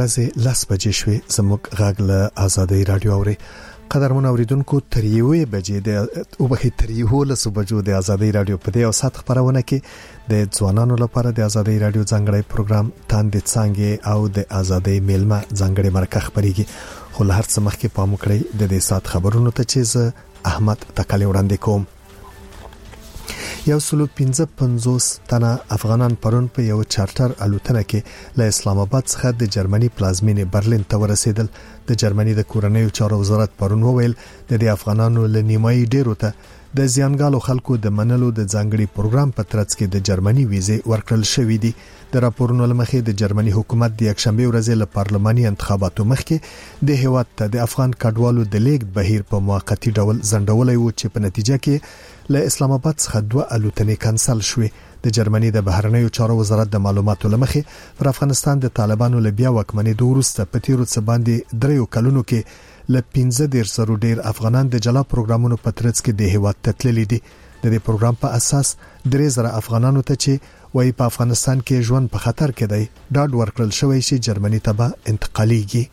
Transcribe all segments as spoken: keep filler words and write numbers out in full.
ورځې لس بجې شوې. زموږ غږ له آزادۍ رادیو اوري. قدرمن اوریدونکو تر یوې بجې د او بخې تر یو لس بجو د آزادۍ رادیو په دې او سات خبرونه کې د ځوانانو لپاره د آزادۍ رادیو ځانګړی پروګرام تاندې څنګه او د آزادۍ میلمه ځانګړی مرکه خبريږي. خو له هر څه مخکې پام وکړئ د دې سات خبرونو ته چې احمد تکلی وړاندې کوم. یو سلو پنځه پنځوس تنه افغانان پرون په یو چارټر الوتنه کې له اسلام آباد څخه د جرمني پلازمینې برلین ته ورسېدل. د جرمني د کورنیو چارو وزارت پرون وویل د دې افغانانو له نیمایي ډیرو ته د زیانګالو خلکو د منلو د ځانګړي پروګرام په ترڅ کې د جرمني ویزه ورکړل شوې دي. د راپورونو لمخې د جرمني حکومت د یکشنبه ورځې له پارلماني انتخاباتو مخکې د هیواد ته د افغان کډوالو د لیږد بهیر په موقتی ډول ځنډولای و چې په نتیجه کې له اسلام آباد څخه دوه الوتنې کانسل شوې. د جرمني د بهرنیو چارو وزارت د معلوماتو لمخې پر افغانستان د طالبانو له بیا واکمنۍ د وروسته په تیرو څه باندې دریو کلونو کې له پنځه ډیر سرو ډیر افغانان د جلا پروګرامونو په ترڅ کې د هیواد ته تللي دي. د دې پروګرام په اساس درې زره افغانانو ته چې وایي په افغانستان کې ژوند په خطر کې دی ډاډ ورکړل شوی چې جرمني ته به انتقالیږي.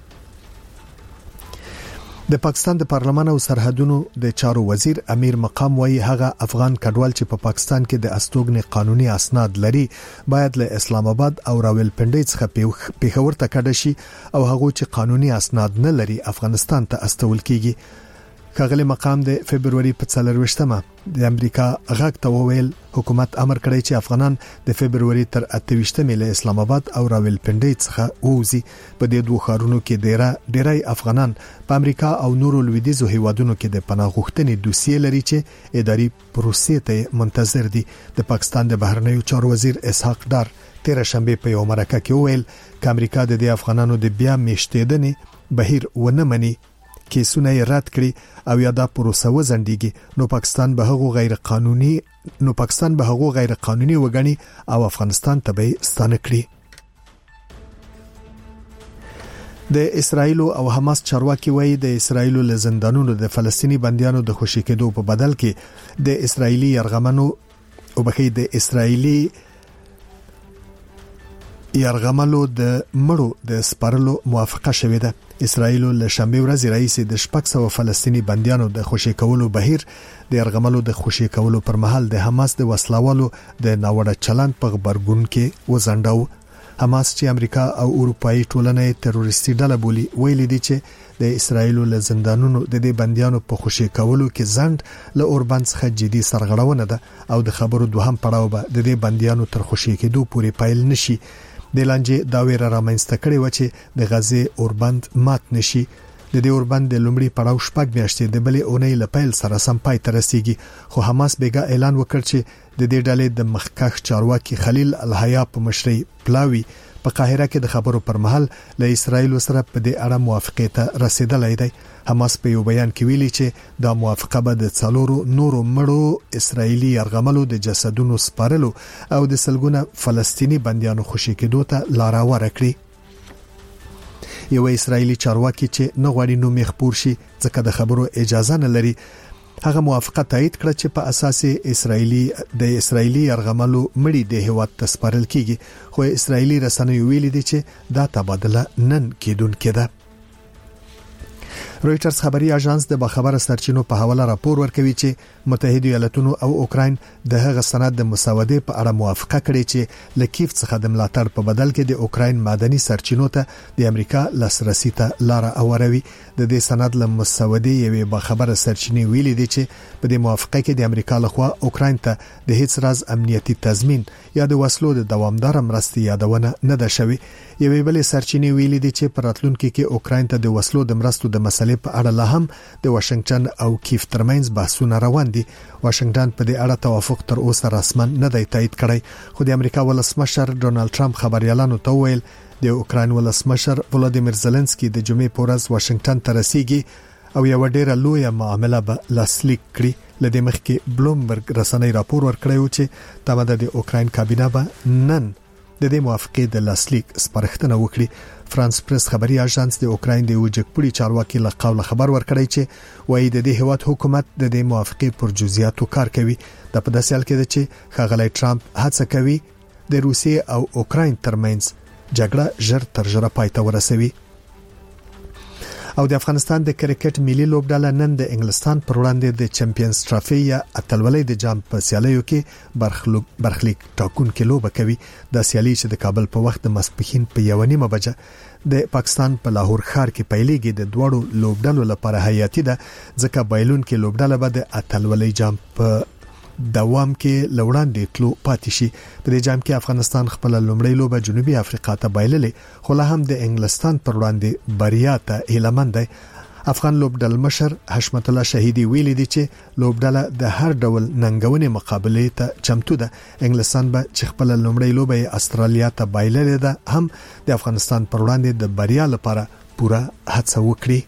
د پاکستان د پارلمان او سرحدونو د چارو وزیر امیر مقام وایي هغه افغان کډوال چې په پاکستان کې د استوګنې قانوني اسناد لري باید له اسلام آباد او راولپنډي څخه پیښور ته کډه شي او هغه چې قانوني اسناد نه لري افغانستان ته استول کیږي. کاغلی مقام د فبرवरी په څلرويشتمه د امریکا غږ ته وویل حکومت امر کړی چې افغانان د فبرवरी تر اتهویشتمه له اسلام آباد او راولپنډي څخه ووزي. په دې دوه ښارونو کې ډیره ډیرای افغانان په امریکا او نورو لویدیځو هیوادونو کې د پناه غوښتنې دوسیې لري چې اداري پروسې ته منتظر دي. د پاکستان د بهرنیو چارو وزیر اسحاق ډار تیر شنبه په یو مرکه کې وویل چې امریکا د دې افغانانو د بیا میشتېدنې بهیر ونه مني کیسونه یې رد کړي او یا دا پروسه وزندګي نو پاکستان به هغه غیر قانوني نو پاکستان به هغه غیر قانوني وګڼي او افغانستان ته به ستانه کړي. د اسرایل او حماس چارواکي وایي د اسرایل له زندانونو د فلسطینی بنديانو د خوشی کېدو په بدل کې د اسرایلی يرغمنو او بخې د اسرایلی يرغملو د مړو د سپارلو موافقه شوې ده. اسرایل له شنبه ورځې رئیس د شپږ سوه فلسطینی بنديانو د خوشی کولو بهیر د يرغملو د خوشی کولو پر مهال د حماس د وسلوالو د ناوړه چلند په خبرګون کې وزنداو. حماس چې امریکا او اروپאי ټولنې تروریستي ډله بولي ویلي دي چې د اسرایل له زندانونو د دې بنديانو په خوشی کولو کې ځند له اوربان څخه جدي سرغړونه ده او د خبرو دوهم پړاو به د دې بنديانو تر خوشی کېدو پورې پایل نشي. د لانجې دا ویره رامنځته کړې و چې د غزې اوربند مات نشي. د دې اوربند د لومړي پړاو شپږ میاشتې د بلې اونۍ لپاره سره سم پای ته رسیدي. خو حماس بیګا اعلان وکړ چې د دې ډلې د مخکښ چارواکي خلیل الحیا په مشرۍ پلاوی په قاهره کې د خبرو پر مهال له اسرایل سره په دې اړه موافقه ته رسیدلای دی. حماس په یو بیان کې ویلي چې دا موافقه به د څلورو نورو مړو اسرایلی يرغملو د جسدونو سپارلو او د سلګونه فلسطینی بنديانو خوشی کېدو ته لار ورکړي. یو اسرایلی چارواکي چې نه غواړي نو مخپور شي ځکه د خبرو اجازه نه لري هغه موافقه تایید کړه چې په اساس اسرایلی د اسرایلی يرغملو مړي د هیواد ته سپارل کیږي. خو اسرایلی رسنیو ویلي دي چې دا تبادله نن کېدونکې ده. رويټرز خبري اژانس د باخبره سرچینو په حواله راپور ورکوي چې متحده ایالاتونو او اوکراین د هغه سند د مسودې په اړه موافقه کړې چې لکیف څخه د ملاتړ په بدل کې د اوکراین معدني سرچینو ته د امریکا لاسرسي ته لار اوروي. د دې سند له مسودې یوې باخبره سرچینې ویلي دي چې په دې موافقه کې د امریکا لخوا اوکراین ته د هیڅ راز امنیتي تضمین یا د وسلو د دوامدار مرستې یادونه نه ده شوې. یوې بلې سرچینې ویلي دي چې په راتلونکي کې اوکراین ته د وسلو د مرستو د مسلې په اړه لا هم د واشنگټن او کیف ترمنځ بحثونه روان دي. واشنگټن په دې اړه توافق تر اوسه رسمن نه دی تایید کړی. خو د امریکا ولسمشر ډونالد ټرمپ خبريالانو ته ویل د اوکراین ولسمشر ولادیمیر زيلنسکي د جمعې په ورځ واشنگټن ته رسیږي او یو ډیره لویه معامله به لاسلیک کړي. لدې مخکې بلومبرګ رسنۍ راپور ورکړی چې تابع د اوکراین کابینه به نن د دې موافقې د لاسلیک سپارښتنه وکړي. فرانس پریس خبري اژانس د اوکراین د وجګپړي چارواکي له قوله خبر ورکړی چې وایي د دې هیواد حکومت د دې موافقې پر جزئیاتو کار کوي. د په داسې حال کې چې ښاغلی ټرمپ هڅه کوي د روسیې او اوکراین ترمنځ جګړه ژر تر ژره پای ته ورسوي. او د افغانستان د کرکټ ملي لوبډله نن د انګلستان پر وړاندې د چمپیونز ټرافي یا اتلولۍ د جام په سیالیو کې برخلیک ټاکونکې لوبه کوي. د سیالي چې د کابل په وخت د ماسپښین په یو نیمه بجه د پاکستان په لاهور ښار کې پیلېږي. د دوړو لوبډلو لپاره حیاتي ده ځکه بایلون کې لوبډله به د اتلولۍ جام په دوام کې لوړاندې تلو پاتې شي. په دې جام کې افغانستان خپل لومړی لوبه جنوبي افریقا ته بایللې خو لا هم د انګلستان پر وړاندې بریا ته هیلهمند دی. افغان لوبډل مشر حشمت الله شهیدی ویلي دی چې لوبډله د هر ډول ننګونې مقابله ته چمتو ده. انګلستان به چې خپل لومړی لوبه استرالیا ته بایللې ده هم د افغانستان پر وړاندې د بریا لپاره پوره هڅه وکړي.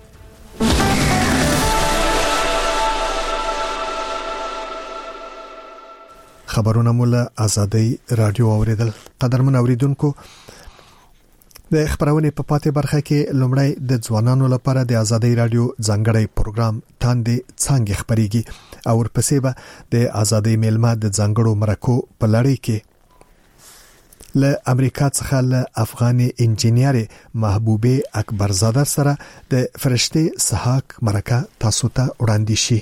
خبرونه مولا آزادۍ رادیو اوریدل. قدرمن اوریدونکو د خبرونه په پاتې برخه کې لومړی د ځوانانو لپاره د آزادۍ رادیو ځانګړی پروګرام تاندې څنګه خبريږي او ورپسې به د آزادۍ میلمه د ځانګړو مرکو په لړۍ کې له امریکا څخه له افغاني انجینیر محبوبه اکبرزاده سره د فرشته سحاق مرکه تاسو ته وړاندې شي.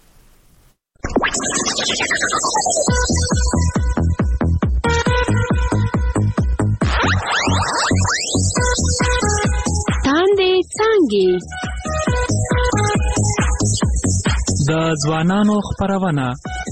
د ځوانانو خبرونه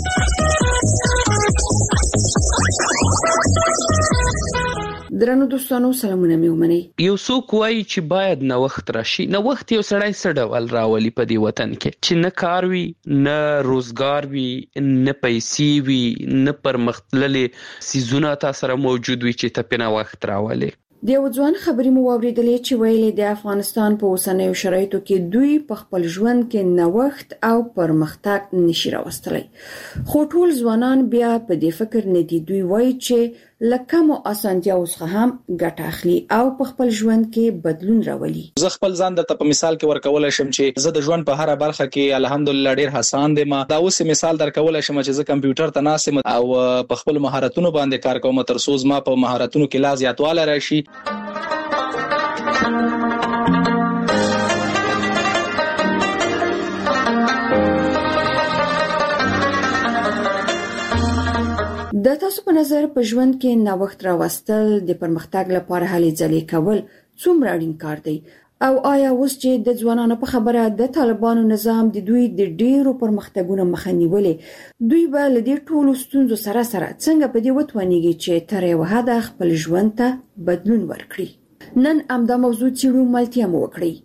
درنو دوستانو سلامونه مې ومنئ. یو څوک وایي چې باید نوښت راشي. نوښت یو سړی څه ډول راولي په دې وطن کې چې نه کار وي، نه روزګار وي، نه پیسې وي، نه پرمختللې سيزونه تاسو سره موجود وي چې ته په نوښت راولي. د یو ځوان خبرې مو واورېدلې چې ویلي د افغانستان په اوسنیو شرایطو کې دوی په خپل ژوند کې نوښت او پرمختګ نشي راوستلی. خو ټول ځوانان بیا په دې فکر نه دي. دوی وایي چې لکه مو اسانتیاو څخه هم ګټه اخلي او په خپل ژوند کې بدلون راولي. زه خپل ځان د په مثال کې ورکول شم چې زه د ژوند په هر برخه کې الحمدلله ډیر حسان دي. ما دا اوس مثال درکول شم چې زه کمپیوټر ته ناسم او په خپل مهارتونو باندې کار کوم تر څو ما په مهارتونو کې لا زیاتواله راشي. د تاسو په نظر په ژوند کې نوښت راوستل د پرمختګ لپاره هلې ځلې کول څومره اړین کار دی؟ او آیا اوس چې د ځوانانو په خبره د طالبانو نظام د دوی د ډیرو پرمختګونو مخه نیولې، دوی به له دې ټولو ستونزو سره سره څنګه په دې وتوانیږي چې تر یو حده خپل ژوند ته بدلون ورکړي؟ نن امدا موضوع چیرو ملتیا مو وکړي.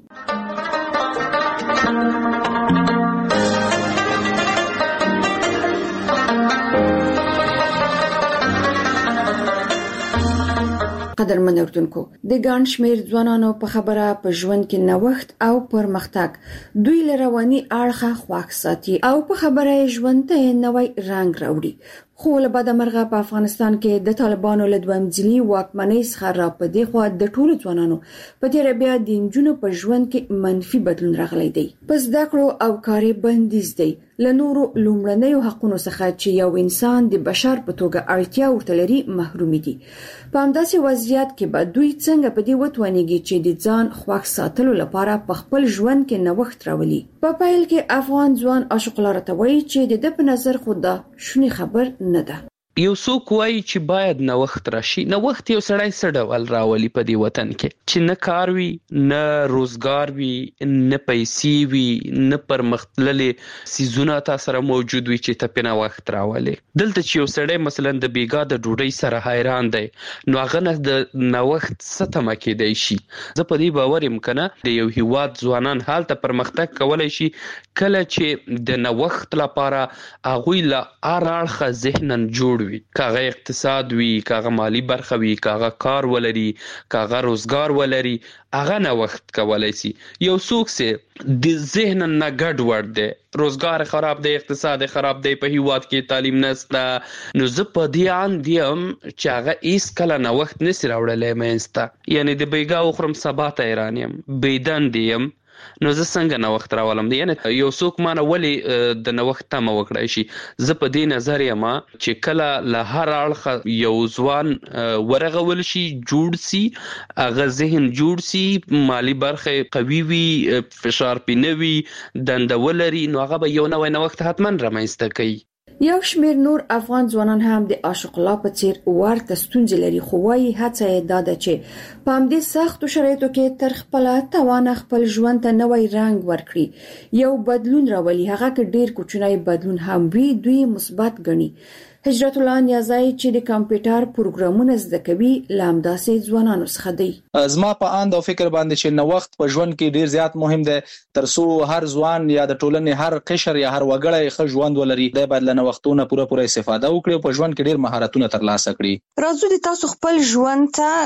قدرمن اوردونکو، د ګڼ شمېر ځوانانو په خبره په ژوند کې نوښت او پرمختګ دوی له رواني اړخه خواږ ساتي او په خبره ژوند ته نوې رنګ راوړي. خو له بعد مرغه په افغانستان کې د طالبانو له دویم ځلي واکمنۍ څخه را پدې خو د ټولو ځوانانو په تیر بیا د انجونو په ژوند کې منفي بدلون راغلی دی. پس دا کړو او کاري بندیز دی له نورو لومړنیو حقوقو څخه چې یو انسان د بشر په توګه اړتیا ورته لري محروم دي. په همداسې وضعیت کې به دوی څنګه په دې وتوانیږي چې د ځان خوښ ساتلو لپاره په خپل ژوند کې نوښت راولي؟ په پیل کې افغان ځوان عاشق لاره ته وایي چې د ده په نظر خو دا شونی خبر نه ده. یو څوک وایي چې باید نوښت راشي. نوښت یو سړی څه ډول راولي په دې وطن کې چې نه کار وي، نه روزګار وي، نه پیسې وي، نه پرمختللې سيزونه تاسو سره موجود وي چې ته په نوښت راولي. دلته چې یو سړی مثلا د بیګا د ډوډۍ سره حیران دی نو هغه نه د نوښت څه تمه کېدای شي. زه په دې باور یم کنه د یو هیواد ځوانان حالت پرمختګ کولای شي کله چې د نوښت لپاره هغه له اړخه ذهنن جوړ وي، کاغه اقتصاد وي، کاغه مالی برخه وي، کاغه کار ولري، کاغه روزګار ولري، هغه نوښت کولای شي. یو څوک سه د ذهن نه ګډ ور دی، روزګار خراب دی، اقتصاد خراب دی، په هیواد کې تعلیم نشته، نو زه په دې ان دیم چې هغه ایس کله نوښت نسی راوړلې مېنسته. یعنی د بیګا خرم سبا ته ایرانیم بيدن دیم نو زه څنګه نوښت راولم. یعنی یو څوک مانه ولې د نوښت تمه وکړای شي. زه په دې نظر یم چې کله له هر اړخه یو ځوان ورغول شي، جوړ سي، هغه ذهن جوړ سي، مالی برخه قوي وي، فشار پې نه وي، دنده ولري، نو هغه به یو نوی نوښت حتما رامنځته کوي. یو شمېر نور افغان ځوانان هم د عاشق الله په څیر ورته ستونزې لري، خو وايي هڅه یې دا ده چې په همدې سختو شرایطو کې تر خپله توانه خپل ژوند ته نوی رنګ ورکړي، یو بدلون راولي. هغه که ډیر کوچنی بدلون هم وي، دوی مثبت ګڼي. هجرت الله نیازی چې د کمپیوټر پروګرامونه زده کوي له همداسې ځوانانو څخه دی. زما په اند او فکر باندې چې نوښت په ژوند کې ډیر زیات مهم دی، ترڅو هر ځوان یا د ټولنې هر قشر یا هر وګړی ښه ژوند ولري. دی باید له نوښتونو پوره پوره استفاده وکړي او په ژوند کې ډیر مهارتونه ترلاسه کړي. راځو د تاسو خپل ژوند ته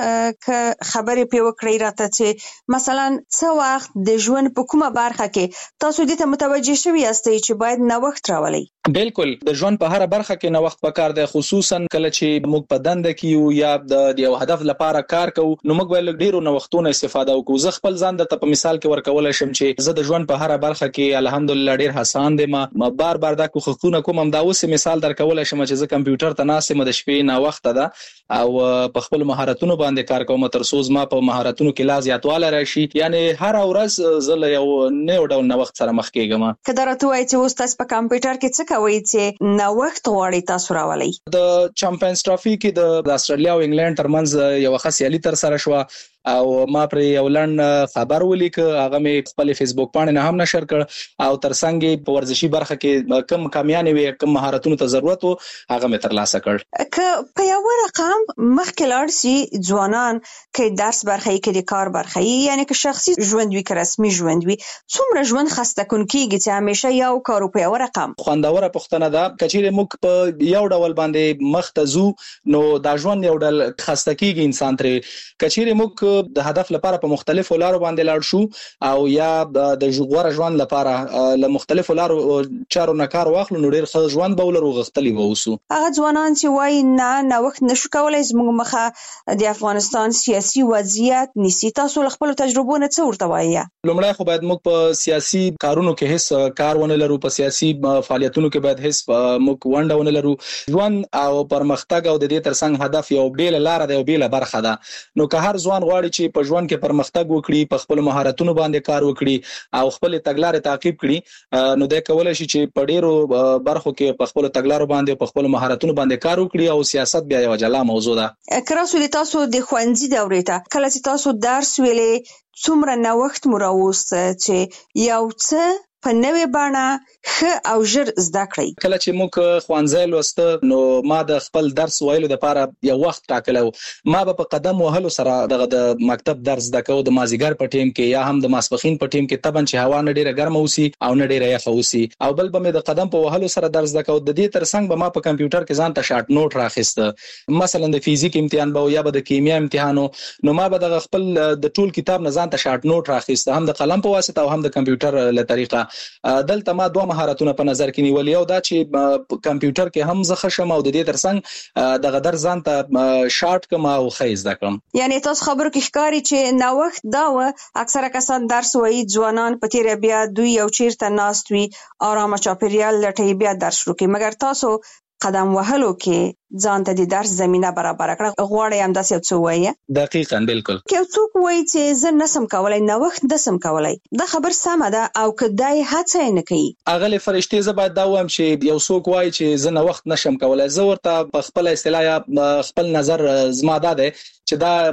خبرې پې وکړئ راته چې مثلا څه وخت د ژوند په کومه برخه کې تاسو دې ته متوجه شوي یاستئ چې باید نوښت راولئ؟ بالکل د ژوند په هر برخه کې نوښت پکار دی، خصوصا کله چې موږ په دنده کې یو یا د یو هدف لپاره کار کوو، نو موږ باید ډیرو نوښتونو استفاده وکړو. زه خپل ځان د په مثال کې ورکولای شم چې زه د ژوند په هر برخه کې الحمدلله ډیر حسان دي. ما بار بار دا کوښښونه کوم. دا اوس مثال درکولای شم چې زه کمپیوټر ته ناسم د شپې نه وخت ده او په خپل مهارتونو باندې کار کوم، تر څو ما په مهارتونو کې لا زیاتواله راشي. یعنی هر ورځ زه له یو نوې ډول نوښت سره مخ کېږم. که درته وایي چې اوس تاسو په کمپیوټر کې څه کوي چې نوښت غواړي تاسو راولئ؟ د چمپیونز ټرافي کې د استرالیا او انګلند ترمنځ یو ښه سیالي تر سره شوه او ما پر یو لنډ خبر ولیک، هغه مې خپل فیسبوک باندې نه هم نشر کړ او ترڅنګ په ورزشي برخه کې کم کامیابی وي، کم مهارتونو ته ضرورت وو، هغه مې ترلاسه کړ. که په یو رقم مخکې لاړ شي ځوانان، کې درس برخه کې د کار برخه، یعنی که شخصي ژوند وي که رسمي ژوند وي، څومره ژوند خسته کون کیږي چې همیشه یو کار په یو رقم؟ خوندوره پوښتنه ده. کچېرې موږ په یو ډول باندې مخ ته ځو نو دا ژوند یو ډول خسته کیږي انسان ترې. کچېرې موږ د هدف لپاره په مختلفو لارو باندې لاړ شو او یا د غوړه ژوند لپاره له مختلفو لارو چارو نه کار واخلو، نو ډیر ښه ژوند به ولرو، غښتلي به اوسو. هغه ځوانان چې وایي نه نوښت نشو کولی، زموږ مخه د افغانستان سیاسي وضعیت نیسي، تاسو له خپلو تجربو نه څه ورته وایي؟ لومړی خو باید موږ په سیاسي کارونو کې هیڅ کار ونه لرو، په سیاسي فعالیتونو کې باید هیڅ موږ ونډه ونه لرو. ژوند او پرمختګ او د دې ترڅنګ هدف یو بیل لار ده، یو بیل برخه ده. نو که هر ځوان غواړي چې په ژوند کې پرمختګ وکړي، په خپل مهارتونو باندې کار وکړي او خپل تګلارې تعقیب کړي، نو دا کولای شي چې په ډیرو برخو کې په خپل تګلارو باندې په خپل مهارتونو باندې کار وکړي او سیاست بیا یو جلا موضوع ده. کراسو د تاسو د ښوونځي دورې ته کله چې تاسو درس ویلې، څومره نوښت مو راوسته چې یو څه په نوې بڼه ښه او ژر زده کړئ؟ کله چې موږ ښوونځی لوسته نو ما د خپل درس ویلو لپاره یو وخت ټاکلی و. ما به په قدم وهلو سره دغه د مکتب درس زده کوو، د مازدیګر په ټیم کې یا هم د ماسپښین په ټیم کې، طبعا چې هوا نه ډیره ګرمه اوسي او نه ډیره یخه اوسي، او بل به مې د قدم په وهلو سره درس زده کوو. د دې ترڅنګ به ما په کمپیوټر کې ځان ته شارټ نوټ راخیسته، مثلا د فزیک امتحان به یا به د کیمیا امتحانو، نو ما به د خپل د ټول کتاب نه ځان ته شارټ نوټ راخیسته، هم د قلم په واسطه او هم د کمپیوټر له طریقه. دلته ما دوه مهارتونه په نظر کې نیولې، او دا چې په کمپیوټر کې هم زه ښه شم او د دې ترڅنګ دغه درس ځان ته شارټ کړم او ښه زده کړم. یعنی تاسو خبرو کې ښکاري چې نوښت دا و اکثره کسان درس وایي، ځوانان په تیره بیا دوی یو چیرته ناست وي، آرامه چاپیریال لټوي، بیا درس شروع کوي، مګر تاسو قدم وهلو کې ځان ته د درس زمینه برابر کړه. غواړئ همداسې یو څه ووایي؟ دقیقاً، بالکل. که یو څوک وایي چې زه نسم کولی، نوښت نسم کولی، دا خبر سمه ده، او که دای هڅه یې نه کوي؟ اغلې فرشتې زه باید دا وایم چې یو څوک وایي چې زه نوښت نشم کولی، زه ورته په خپل اصطلاح یا خپل نظر زما دا دی چې دا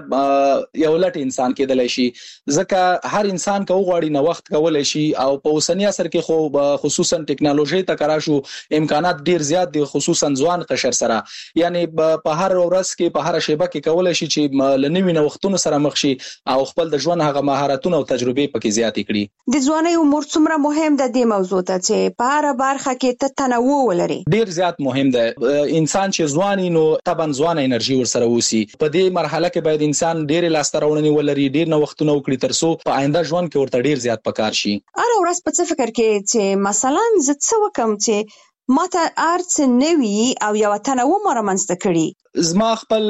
یو لټ انسان کېدلی شي، ځکه هر انسان که وغواړي نوښت کولی شي، او په اوسني عصر کې خو خصوصا ټکنالوژي ته کار شو، امکانات ډیر زیات دي، خصوصا ځوان قشر سره. یعنی په هر ورځ کې په هر شیبه کې کولای شي چې لنوي نوښتونو سره مخ شي او خپل د ژوند هغه مهارتونه او تجربې پکې زیاتې کړي. د ځوانۍ عمر څومره مهم ده دې موضوع ته چې په هر برخه کې ته تنوع ولري؟ ډیر زیات مهم ده. انسان چې ځواني نو طبعا ځوانه انرژي ورسره وسی. په دې مرحله کې باید انسان ډیر لاسته راوړنې ولري، ډیر نوښتونه وکړي، ترڅو په آینده ژوند کې ورته ډیر زیات پکار شي. هر ورځ په څه فکر کې چې مثلا زه څه وکم چې ماته ارڅ نوي او یو تنوع مو رامنځته کړي؟ زما خپل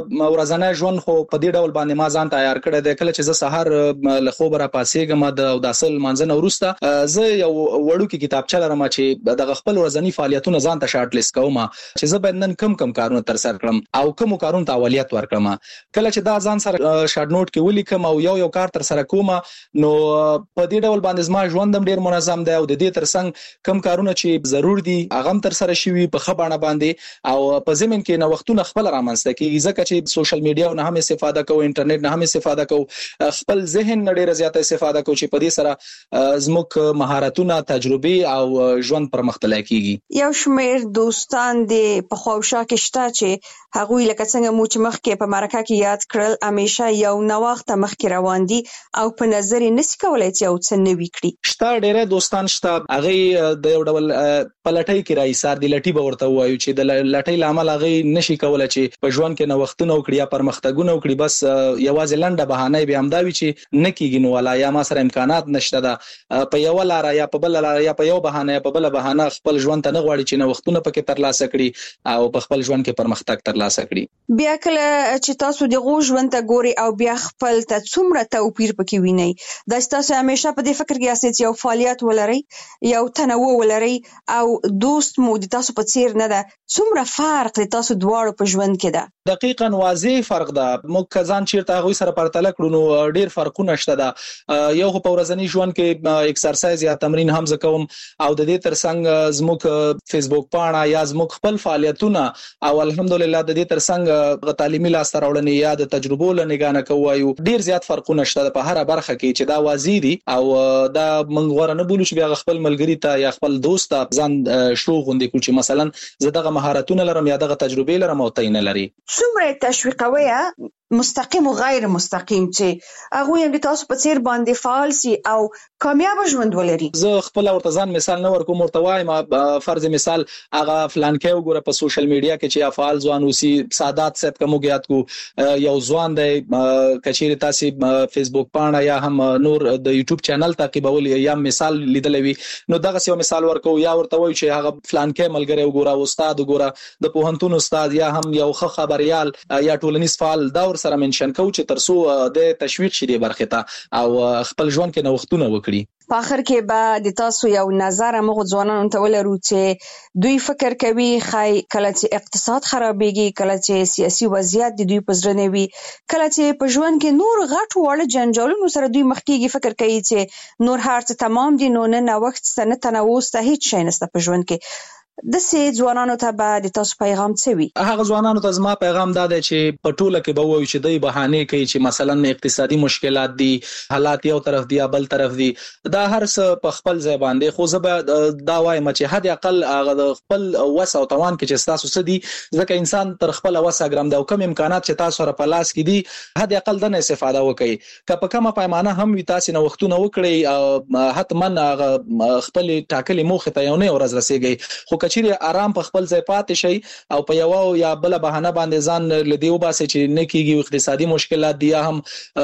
ورځنی ژوند خو په دې ډول باندې ما ځان تیار کړی دی. کله چې زه سحر له خوب را پاسېږم د اوداسل منځنه وروسته زه یو وړوکی کتابچه لرم چې د خپل ورځنی فعالیتونو ځان ته شارټ لیست کوم چې زه باید نن کم کم کارونه تر سره کړم او کوم کارونه ته اولویت ورکړم. کله چې دا ځان سره شارټ نوٹ کې ولیکم او یو یو کار تر سره کوم نو په دې ډول باندې زما ژوندم ډیر منظم دی او د دې ترڅنګ کم کارونه چې ضرور دي هغه تر سره شوي په خبرونه باندې او په زمين کې نو وختونه خپل رامنځته کیږي ځکه چې سوشل میډیا نه هم استفاده کوو انټرنیټ نه هم استفاده کوو خپل ذهن ډیر زیاته استفاده کوو چې په دې سره زموږ مهارتونه تجربه او ژوند پرمختللی کیږي. یو شمېر دوستان دې په خوښه کې شته چې هغه لکه څنګه مو چې مخکې په مرکه کې یاد کړل همیشه یو نوښت مخکې روان دي او په نظر یې نسی کولای چې یو څه نوي کړي. شته ډېر دوستان شته هغه د یو ډول پلټۍ کې راځي د لټي به ورته وایو چې د لټۍ لامل هغه نشي کولای چې په ژوند کې نوښتونه وکړي یا پرمختګونه وکړي بس یوازې لنډه بهانه به همداوي چې نکیږي نو ولا یا ما سره امکانات نشته ده په یو لار یا په بل لار یا په یو بهانه یا په بل بهانه خپل ژوند ته نه غواړي چې نوښتونه پکې ترلاسه کړي او په خپل ژوند کې پرمختګ ترلاسه کړي. بیا کله چې تاسو د غو ژوند ته ګوري او بیا خپل ته څومره توپیر پکې ویني دا تاسو همیشه په دې فکر کې یاست چې یو فعالیت ولري یو تنوع ولري او دوست مو د تاسو په څیر نه ده څومره فرق د تاسو دواړو په ژوند کې ده؟ دقیقاً واضح فرق ده. موږ ځان چیرته غوي سره پرتله کړو نو ډیر فرقونه شته ده. یو په ورځنی ژوند کې ایکسرسایز یا تمرین هم زکوم او د دې ترڅنګ زموږ فیسبوک پاڼه یا زموږ خپل فعالیتونه او الحمدلله د دې ترڅنګ تعلیمي لاس راوړنې یا د تجربو لنګانه کوو ډیر زیات فرقونه شته په هر برخه کې چې دا واضح دي او دا موږ غوړه نه بولو چې بیا خپل ملګری ته یا خپل دوست ته ځان شو غوندې کو چې مثلا زه دغه مهارتونه لرم یا دغه تجربه لرم او تاین لري. څومره تشویقوي مستقیم او غیر مستقیم چې هغه هم د تاسو په څیر باندې فعال سي او کامیاب ژوند ولري؟ زه خپل ورته ځان مثال نه ورکوم ورته وایم فرض مثال هغه فلان کې وګوره په سوشل میډیا کې چې افعال ځوان اوسي سادات صاحب کوم غیات کو یو ځوان دی کچېری تاسو فیسبوک پاڼه یا هم نور د یوټیوب چینل تعقیبول یا مثال لیدلوي نو دغه یو مثال ورکو یا ورته وای چې هغه فلان کې ملګری وګوره استاد وګوره د پوهنتون استاد یا هم یو ښه خبريال یا ټولنیز فعال دا ور سره منشن کو چې ترسو د تشویق شې برخه ته او خپل ژوند کې نوښتونه وکړي. په اخر کې به د تاسو یو نظر موږ ځوانانو ته ولرو چې دوی فکر کوي خای کله چې اقتصاد خرابېږي کله چې سیاسي وضعیت د دوی په زړه نه وي کله چې په ژوند کې نور غټ وړ جنجالونو سره دوی مخ کېږي فکر کوي چې نور هر څه تمام دي نو نه وخت سنه تنوع ست هیڅ شي نشته په ژوند کې. د سي ځوانانو ته به د تاسو پیغام څه وي؟ هغه ځوانانو ته زما پیغام دا دی چې په ټوله کې به وایي چې دوی بهانه کوي چې مثلا اقتصادي مشکلات دي حالات یو طرف دی یا بل طرف دی دا هر څه په خپل ځای باندې خو زه به دا وایم چې حد اقل هغه خپل وس او توان کې چې تاسو سدي ځکه انسان تر خپل وس ګرام دا کم امکانات چې تاسو سره په لاس کې دي حد اقل د نه استفاده وکړي که په کومه پیمانه هم وي تاسو نو وختونه وکړي حتما خپل ټاکلي موخه ته یو نه ورځ رسیږي خو کچېری آرام په خپل ځای پاتې شي او په یو یا بل بهانه باندې ځان لدیو باسي چې نه کیږي اقتصادي مشکلات دي هم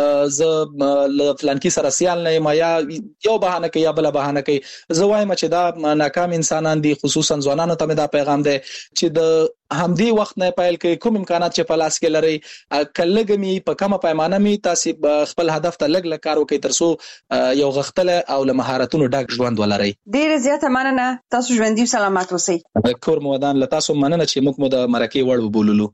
ز فلانکی سره سیال نه ما یا یو بهانه کوي یا بل بهانه کوي زه وایم چې دا ناکام انسانان دي خصوصا ځوانانو ته دا پیغام دی چې د همدی وخت نه پایل کې کوم امکانات چې په لاس کې لري کلهګمی په کومه پیمانه می تاسو خپل هدف ته لګ لګ کار وکړئ ترڅو یو غختله او له مهارتونو ډک ژوند ولرئ. ډیره زیاته مننه تاسو ژوندۍ سلامات اوسئ. کور مودان له تاسو مننه چې موږ مو د مرکه وړ وبوللو.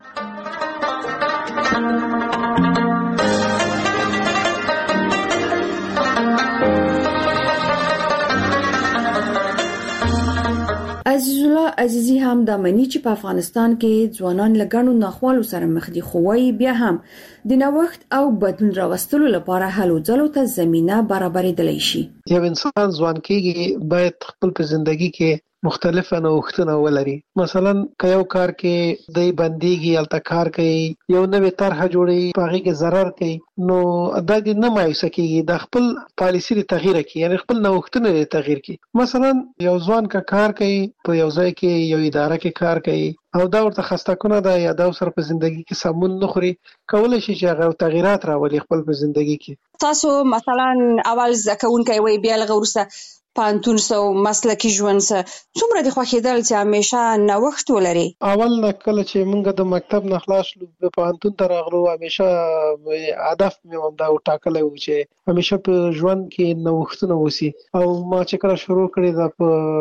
عزیز الله عزیزی هم د منی چې په افغانستان کې ځوانان لګانو ناخوالو سره مخ دي خو وایي بیا هم د نوښت او بدلون راوستلو لپاره هلو ځلو ته زمينه برابرېدلی شي. یو انسان ځوان کېږي باید خپل په ژوندۍ کې مختلف نوښتونه ولري. مثلا که یو کار کې د بنديږي الته کار کوي یو نوې طرحه جوړي په هغه کې ضرر کوي نو دا د نه مایوسه کېږي د خپل پالیسي د تغییر کوي یعنی خپل نوښتونه د تغییر کوي. مثلا یو ځوان کا کار کوي په یو ځای کې یو اداره کې کار کوي او دا ورته خسته کنه دا یا دا سره په ژوندۍ کې سمون نه خوري کولای شي چې هغه تغیرات راولي خپل په ژوندۍ کې. تاسو مثلا اول ځکهون کوي بیا لغه ورسته پانتون سو مسلکی ژوند سه څومره د خوښیدل چې همیشه نوښت ولري؟ اول نه کله چې موږ د مکتب نه خلاص شلو په پانتون ته راغلو همیشه هدف مې هم دا وټاکلی و چې همیشه په ژوند کې نوښتونه وسي او ما چې کله شروع کړې ده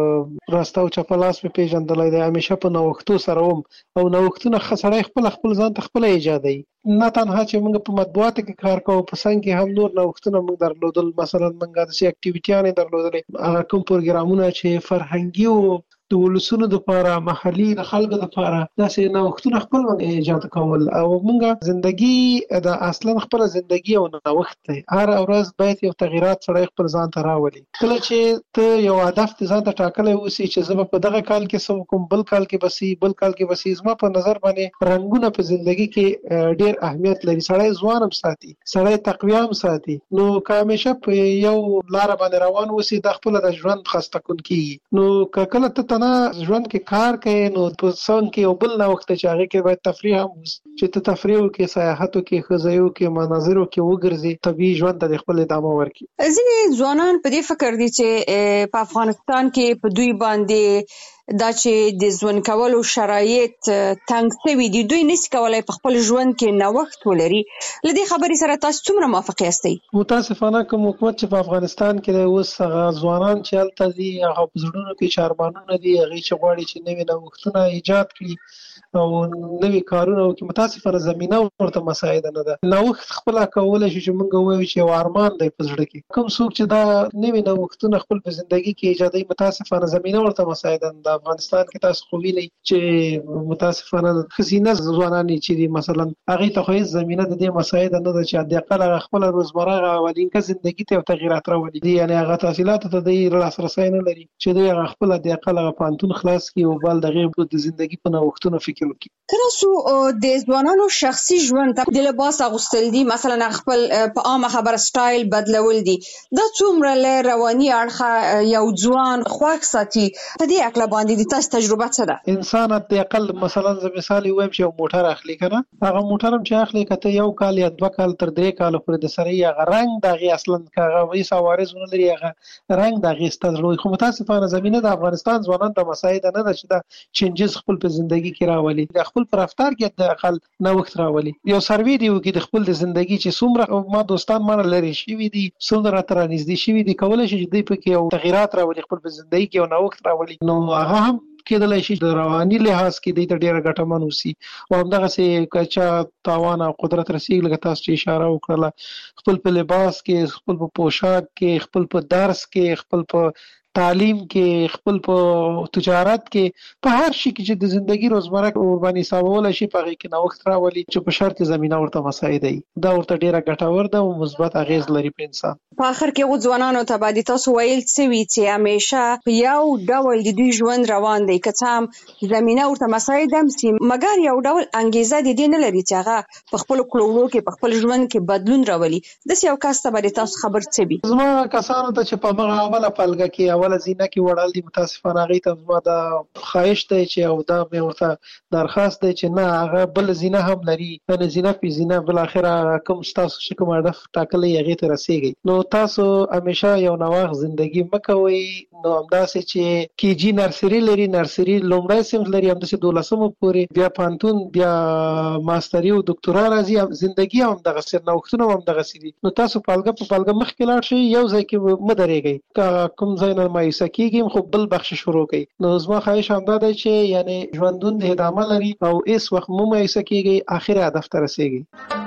په راسته او چپلاس مې پیژندلی دی همیشه په نوښتو سره وم او نوښتونه ښه سړی خپل خپل ځان ته خپله ایجادوي نه تنها چې موږ په مطبوعاتو کې کار کوو په څنګ کې هم نور نوښتونه موږ درلودل مثلا موږ داسې اکټیویټیانې درلودلې هغه کوم پروګرامونه چې فرهنګي او د ولسونو لپاره محلي د خلکو لپاره داسې نوښتونه خپل موږ ایجاد کول او موږ زندگی د اصلا خپل زندگی او نوښت دی هر ورځ باید یو تغیرات سره خپل ځان ته راولي کله چې ته یو هدف ځان ته ټاکلی اوسي چې زه په دغه کال کې څه وکړم بل کال کې بسي بل کال کې بسي زما په نظر باندې رنګونه په زندگی کې ډیر اهمیت لري سړی ځوان هم ساتي سړی تقویه هم ساتي نو که همیشه په یو لار باندې روان اوسي د خپل د ژوند خسته کوونکی نو کله ته نه ژوند کې کار کوي نو په څنګ کې یو بل نوښت چې هغه کې باید تفریح هم چې ته تفریح وکړې سیاحت وکړې ښځې وکړې مناظرو کې وګرځې طبیعي ژوند ته د خپل ادامه ورکړي ځینې ځوانان په دې فکر دي چې په افغانستان کې په دوی باندې دا چې د ژوند کولو شرایط تنګ شوي دي دوی نشي کولای په خپل ژوند کې نوښت ولري له دې خبرې سره تاسو څومره موافق یاستئ؟ متاسفانه کوم حکومت چې په افغانستان کې دی اوس هغه ځوانان چې هلته دي هغه په زړونو کې چې ارمانونه دي هغوی چې غواړي چې نوي نوښتونه ایجاد کړي او نوي کارونه وکړي متاسفانه زمینه ورته مساعده نه ده نوښت خپله کولی شي چې موږ ووایو چې یو ارمان دی په زړه کې کوم څوک چې دا نوي نوښتونه خپل په زندګي کې ایجادوي متاسفانه زمینه ورته مساعده نه ده افغانستان کې تاسو خو وینئ چې متاسفانه ښځینه ځوانان چې دي مثلا هغوی ته خو هېڅ زمینه د دې مساعده نه ده چې حداقل هغه خپله روزمره هغه اولینکه زندګي ته یو تغیرات راولي یعنې هغه تحصیلاتو ته دوی لاسرسی نه لري چې دوی هغه خپل حداقل هغه پوهنتون خلاص کړي او بل د هغې د زندګي په نوښتونو فکر وکړي. که تاسو د ځوانانو شخصي ژوند ته د لباس اغوستل دي مثلا خپل په عامه خبره سټایل بدلول دي دا څومره له رواني اړخه یو ځوان خوښ ساتي په دې اړه باندې د تاسو تجربه څه ده؟ انسان حداقل مثلا زه مثال وایم چې یو موټر اخلي که نه هغه موټر هم چې اخلي که ته یو کال یا دوه کال تر درې کاله پورې د سره یې هغه رنګ د هغې اصلا که هغه هېڅ عوارض ونه لري هغه رنګ د هغې ستا زړه وي خو متاسفانه زمینه د افغانستان ځوانانو ته مساعده نه ده چې دا چینجز خپل په زندګي کې راولي د خپل په رفتار کې حداقل نوښت راولي یو سروې دی وکړي د خپل د زندګي چې څومره ما دوستان مانه لرې شوي دي څومره راته رانږدې شوي دي کولی شي چې دوی پکې یو تغیرات راولي خپل په زندګي کې یو نوښت راولي نو هغه هم کېدلی شي د رواني لحاظ کې دوی ته ډېره ګټمن اوسي او همدغسې که چا توان او قدرت رسېږي لکه تاسو چې اشاره وکړله خپل په لباس کې خپل په پوشاک کې خپل په درس کې خپل په تعلیم کې خپل په تجارت کې په هر شي کې چې د زندگی روزمره ورباندې حسابولی شي په هغې کې نوښت راولي چې په شرط زمینه ورته مساعده وي دا ورته ډېره ګټور ده او مثبت اغېز لري په انسان. په آخر کې هغو ځوانانو ته باندې تاسو ویل څه وي چې همیشه په یو ډول د دوی ژوند روان دی که څه هم زمینه ورته مساعده هم سي مګر یو ډول انګیزه د دې نه لري چې هغه په خپلو کړو کې په خپل ژوند کې بدلون راولي داسې یو کس ته باندې تاسو خبر څه وي؟ زما کسانو ته چې په هغه اوله پلګه کې اوله زینه کې وړل دي متاسفانه هغوی ته زما دا خواهش دی چې او دا مې ورته درخواست دی چې نه هغه بل زینه هم لري یعنې زینه پې زینه بالاخره کوم ستاسو چې کوم هدف ټاکلی هغې ته رسېږئ نو تاسو همیشه یو نوښت زندګي مه کوئ نو همداسې چې کیجي نرسري لري نرسري لومړی صنف لري همداسې دولسمو پورې بیا پوهنتون بیا ماستري او دکتورا راځي زندګي هم همدغسې نوښتونه هم همدغسې دي نو تاسو پالګه په پالګه مخکې لاړ شئ یو ځای کې مه درېږئ که کوم ځای نه مایوسه کېږي خو بل بخش شروع کړئ نو زما خواهش همدا دی چې یعنې ژوندون د ادامه لري او هېڅ وخت مه مایوسه کېږئ آخر هدف ته رسېږئ.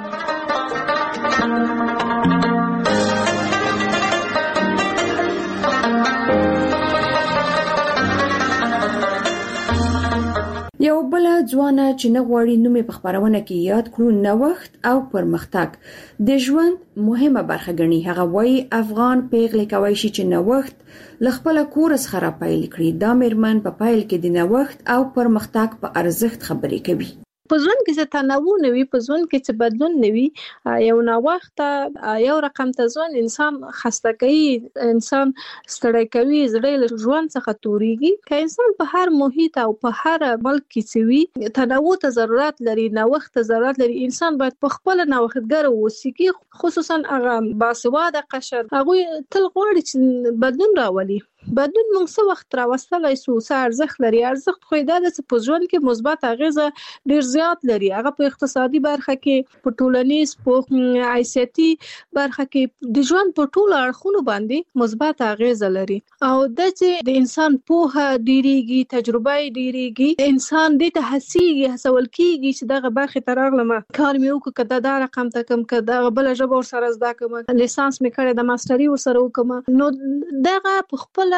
یو بل ځوانه چې نه غواړي نوم په خبرونه کې یاد کړو نوښت او پرمختګ د ژوند مهمه برخه ګڼي هغه وایي افغان پیغلې کولی شي چې نوښت له خپله کوره څخه راپیل کړي دا مېرمن په پیل کې د نوښت او پرمختګ په ارزښت خبرې کوي. په ژوند کې چې تنوع نه وي په ژوند کې چې بدلون نه وي یو ناوخته یو رقم ته ژوند انسان خسته کوي انسان ستړی کوي زړه له ژوند څخه تورېږي که انسان په هر محیط او په هر ملک کې چې وي تنوع ته ضرورت لري نوښت ته ضرورت لري انسان باید په خپله نوښتګر واوسي خصوصا هغه باسواده قشر هغوی تل غواړي چې بدلون راولي بدلون موږ څه وخت راوستلای سو، څه ارزښت لري. ارزښت خو دا د په ژوند کې مثبت اغیزه ډیر زیات لري. هغه په اقتصادي برخه کې، په ټولنیز، په حیثیتي برخه کې، د ژوند په ټولو اړخونو باندې مثبت اغیزه لري. او د چې د انسان پوهه ډیریږي، تجربه ډیریږي، انسان دې ته هڅیږي، هڅول کیږي چې دغه برخه ته راغلم کار مې وکړ، کدا دا رقم ته کم، کدا بل ژبه ور سره زده کوم، لیسانس مې کړی، د ماستري ور سره وکم، نو دغه په خپل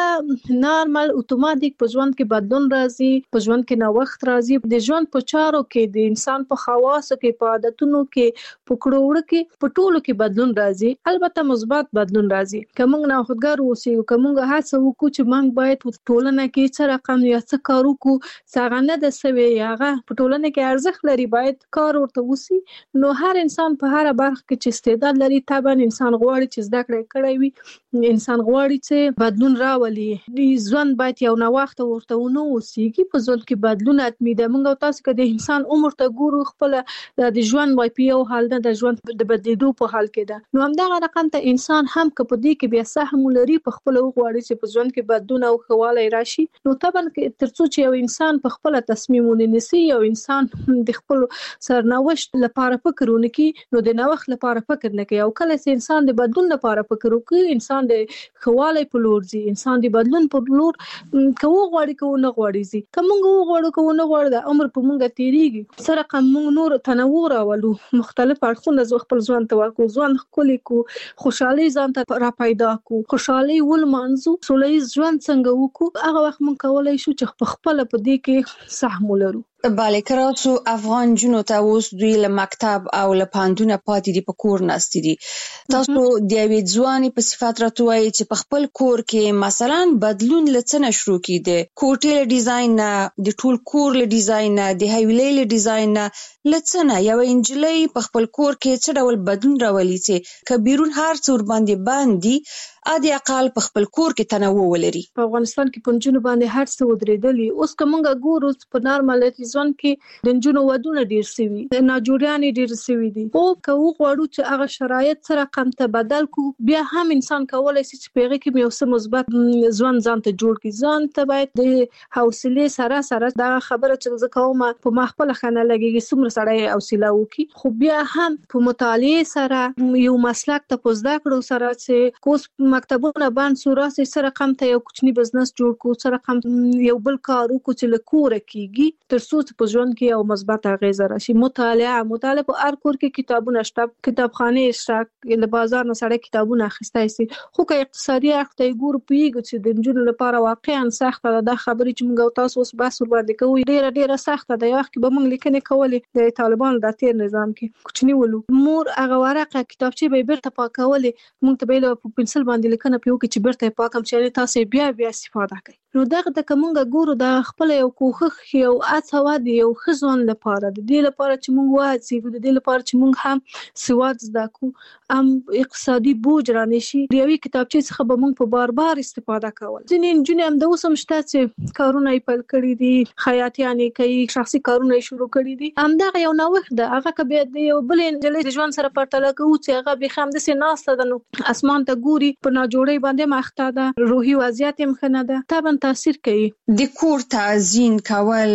نارمل اتوماتیک په ژوند کې بدلون راځي، په ژوند کې نوښت راځي، د ژوند په چارو کې، د انسان په خواصو کې، په عادتونو کې، په کړو وړو کې، په ټولو کې بدلون راځي. البته مثبت بدلون راځي. که موږ نوښتګر اوسو، که موږ هڅه وکړو چې موږ باید په ټولنه کې څه رقم یا څه کار وکړو، څنګه نه د سوي هغه په ټولنه کې ارزښت لري، باید کار ورته وسی. نو هر انسان په هر برخه کې چې استعداد لري، طبعا انسان غواړي چې زده کړه کړی وي، انسان غواړي چې بدلون راولي. د ژوند باید یو نوښت ورته ونه اوسېږي. په ژوند کې بدلون اتمی ده. موږ تاسو کې د انسان عمر ته ګورو، خپل د ژوند وای په یو حال نه، د ژوند د بدلیدو په حال کې ده. نو همدغه رقم ته انسان هم که په دې کې بیا سهم لري، په خپل غواړي چې په ژوند کې بدلون او خواله راشي. نو طبعا ترڅو چې یو انسان په خپل تصمیم ونیسي، یو انسان د خپل سرنوشت لپاره فکر ونکړي، نو د نوښت لپاره فکر نه کوي. او کله چې انسان د بدلون لپاره فکر وکړي، انسان د خواله په لور ځي، انسان د بدلون په لور کوو غواړي، کوو نه غواړي ځي. که موږ وغواړو، کوو نه غواړو، د عمر په موږ تیریږي. سره کوم موږ نور تنوع راولو، مختلف اړخونه ز خپل ژوند ته ورکو، ژوند ښکلی کو، خوشحالي ځان ته را پیدا کو، خوشحالي ولمانځو، سوله ژوند څنګه وکړو، هغه وخت موږ کولای شو چې په خپل په دې کې سهم ولرو. بله کراتو افغان جنو ته اوس دوی له مکتب او له پوهنتونه پاتې دي، په کور ناستې دي. تاسو د یوې ځوانې په صفت راته وایئ چې په خپل کور کې مثلا بدلون له څه نه شروع کیده؟ کوټې له ډیزاین نه، د ټول کور له ډیزاین نه، د حویلۍ له ډیزاین نه، له څه نه یوه نجلۍ په خپل کور کې څه ډول بدلون راولي چې که بیرون هر څه ورباندې بند دي، ادي اقل په خپل کور کې تنوع ولري. په افغانستان کې په نجونو باندې هر څه ودرېدلي. اوس که موږ ګورو په نارمل ژوند کې د نجونو ودونه ډېر شوي، د ناجوړیانې ډېر شوي دي. خو که وغواړو چې هغه شرایط څه رقم ته بدل کړو، بیا هم انسان کولی شي چې په هغې کې یو څه مثبت ژوند ځان ته جوړ کړي. ځان ته باید د حوصلې سره سره دغه خبره چې زه کوم په ما خپله ښه نه لګېږي، څومره سړی حوصله وکړي، خو بیا هم په مطالعې سره، یو مسلک ته په زده کړو سره، چې اوس مکتبونه بند سو، راسي سره رقم ته یو کوچنی بزنس جوړ کو، سره رقم یو بل کار وکړو چې له کوره کیږي، ترڅو چې په ژوند کې یو مثبت اغیزه راشي. مطالعه مطالعه په هر کور کې کتابونه شته، کتابخانې شته، له بازار نه سړی کتابونه اخیستی شي. خو که اقتصادي اړخ ته ګورو، پوهېږو چې د نجونو لپاره واقعا سخته ده. دا خبرې چې موږ او تاسو اوس بحث ورباندې کوو ډېره ډېره سخته ده. یو وخت کې به موږ لیکنې کولې د طالبانو د تېر نظام کې، کوچني ولو، مور هغه ورقه کتابچې به یې بیرته پاکولې، موږ ته به یې په پنسل باندې لیکنه پې وکړي چې بیرته یې پاکم، چې تاسو بیا بیا استفاده کوئ. نو دغه ته که موږ ګورو، د خپل یو کوښښ، یو هڅه وه د یو ښه ژوند لپاره، د دې لپاره چې موږ وهڅېږو، د دې لپاره چې موږ هم سواد زده کړو، هم اقتصادي بوج را نه شي. د یوې کتابچې څخه به موږ په بار بار استفاده کول. ځینې نجونې همدا اوس هم شته چې کارونه یې پیل کړي دي، خیاطیانې کوي، شخصي کارونه یې شروع کړي دي. همدغه یو نوښت ده. هغه که بیا د یو بلې نجلۍ د ژوند سره پرتله کوو چې هغه بیخي همداسې ناسته ده، نو اسمان ته ګوري، په ناجوړۍ باندې مخته ده، روحي وضعیت یې ښه نه ده، طبعا تاثیر کوي. د کور تعزین کول،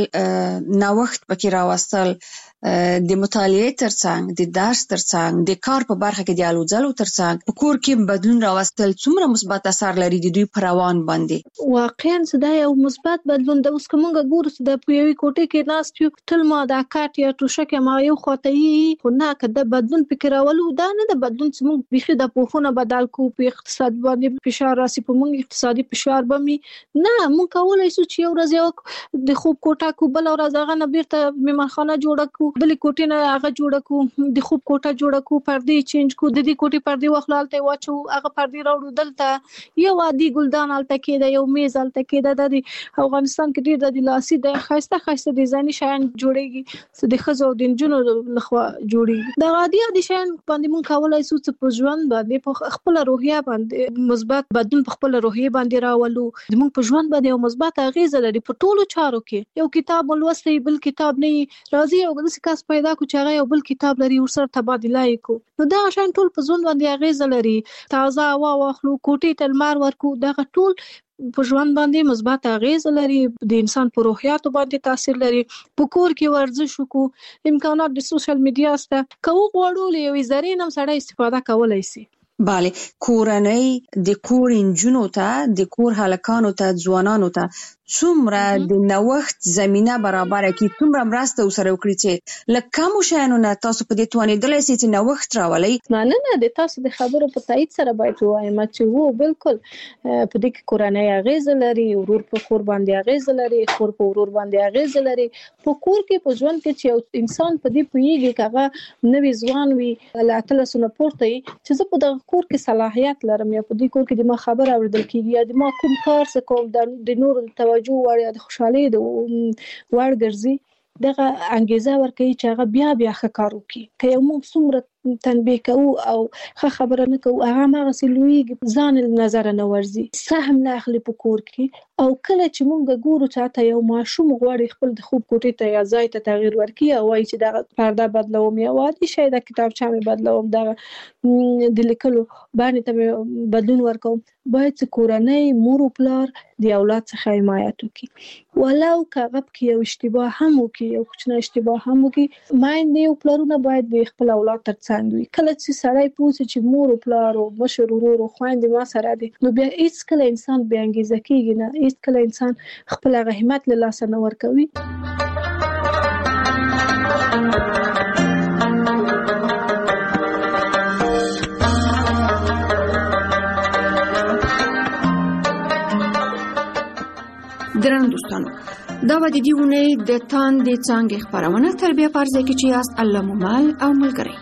نوښت پکې راوستل، د مطالعې ترڅنګ، د درس ترڅنګ، د کار په برخه کې د الو ځلو ترڅنګ په کور کې بدلون راوستل څومره مثبت اثر لري د دوی پر روان باندې؟ واقعا چې دا یو مثبت بدلون ده. اوس که موږ ګورو چې د په یوې کوټې کې ناست یو، تل ما دا کاټ یا توشک ما یو خواته یي، خو نه که د بدلون فکر راولو، دا نه د بدلون چې موږ بیخي د پوښونه بدل کوو، په اقتصاد باندې فشار راسي، په موږ اقتصادي فشار به مي نه. موږ کولی شو چې یو ورځ یو د خوب کوټه کو، بله ورځ هغه نه بیرته مېمانخانه جوړه کو، بلې کوټې نه هغه جوړه کو، د خوب کوټه جوړه کو، پردې چینج کو، د دې کوټې پردې واخلو هلته یې واچو، هغه پردې راوړو دلته، یو عادي ګلدان هلته کېده، یو میز هلته کېده. دا د افغانستان کې ډېر د لاسي د ښایسته ښایسته ډیزایني شیان جوړېږي چې د ښځو او د نجونو لخوا جوړېږي. د عادي عادي شیان باندې موږ کولی شو چې په ژوند باندې په خپله روحیه باندې مثبت بدلون په خپله روحیه باندې راولو. زموږ په ژوند باندې یو مثبت اغېزه لري په ټولو چارو کې. یو کتاب ولوستی، بل کتاب نه راځي، یو داسې داسې کس پیدا کو چې هغه یو بل کتاب لري ورسره تبادله کو، نو دا شان ټول په ژوند باندې اغیز لري. تازه هوا واخلو، کوټې ته لمر ورکو، دا ټول په ژوند باندې مثبت اغیز لري، د انسان په روحیاتو باندې تاثیر لري. په کور کې ورزش وکړو، امکانات د سوشل میډیا سره کوو، غواړو له یوې ذرې نه سړی استفاده کولای شي. بله، کورنۍ د کور انجونو ته، د کور هلکانو ته، ځوانانو ته څومره د نوښت زمینه برابره کړي، څومره مرسته ورسره وکړي چې له کمو شیانو نه تاسو په دې توانېدلی سئ چې نوښت راولئ؟ مننه، د تاسو د خبرو په تایید سره باید ووایم چې وو بالکل په دې کې کورنۍ اغیزه لري، ورور په خور باندې اغیزه لري، خور په ورور باندې اغیزه لري. په کور کې په ژوند کې چې یو انسان په دې پوهیږي چې هغه نوی ځوان وي له اتلس نه پورته وي چې زه په دغه کور کې صلاحیت لرم، یا په دې کور کې د ما خبره اوریدل کیږي، یا د ما کوم کار څه کوم د نورو د توجه وړ یا د خوشحالۍ د وړ ګرځي، دغه انګیزه ورکوي چې هغه بیا بیا ښه کار وکړي. که یو موږ څومره تنبیه کوو او ښه خبره نه کوو، هغه هماغسې لویږي، ځان له نظره نه ورځي، سهم نه اخلي په کور کې. او کله چې موږ ګورو چې حتی یو ماشوم غواړي خپل د خوب کوټې ته یا ځای ته تغییر ورکړي او وایي چې دغه پرده بدلوم یا عادي شی د کتابچه مې بدلوم، دغه د لیکلو باندې ته مې بدلون ورکوم، باید چې کورنۍ مور او پلار د اولاد څخه حمایت وکړي، ولو که هغه پکې یو اشتباه هم وکړي، یو کوچنی اشتباه هم وکړي، میندې او پلرونه باید د خپل اولاد تر څنګ وي. کله چې سړی پوه شي چې مور او پلار او مشر ورور او خویندې ما سره دي، نو بیا هیڅ کله انسان بې انګیزه کېږي نه، هیڅ کله انسان خپل هغه همت له لاسه نه ورکوي. درنو دوستانو، دا و د دې اونۍ د تاندې څانګې خپرونه تربیه په ارزه کې چې یاست الله مومال او ملګری.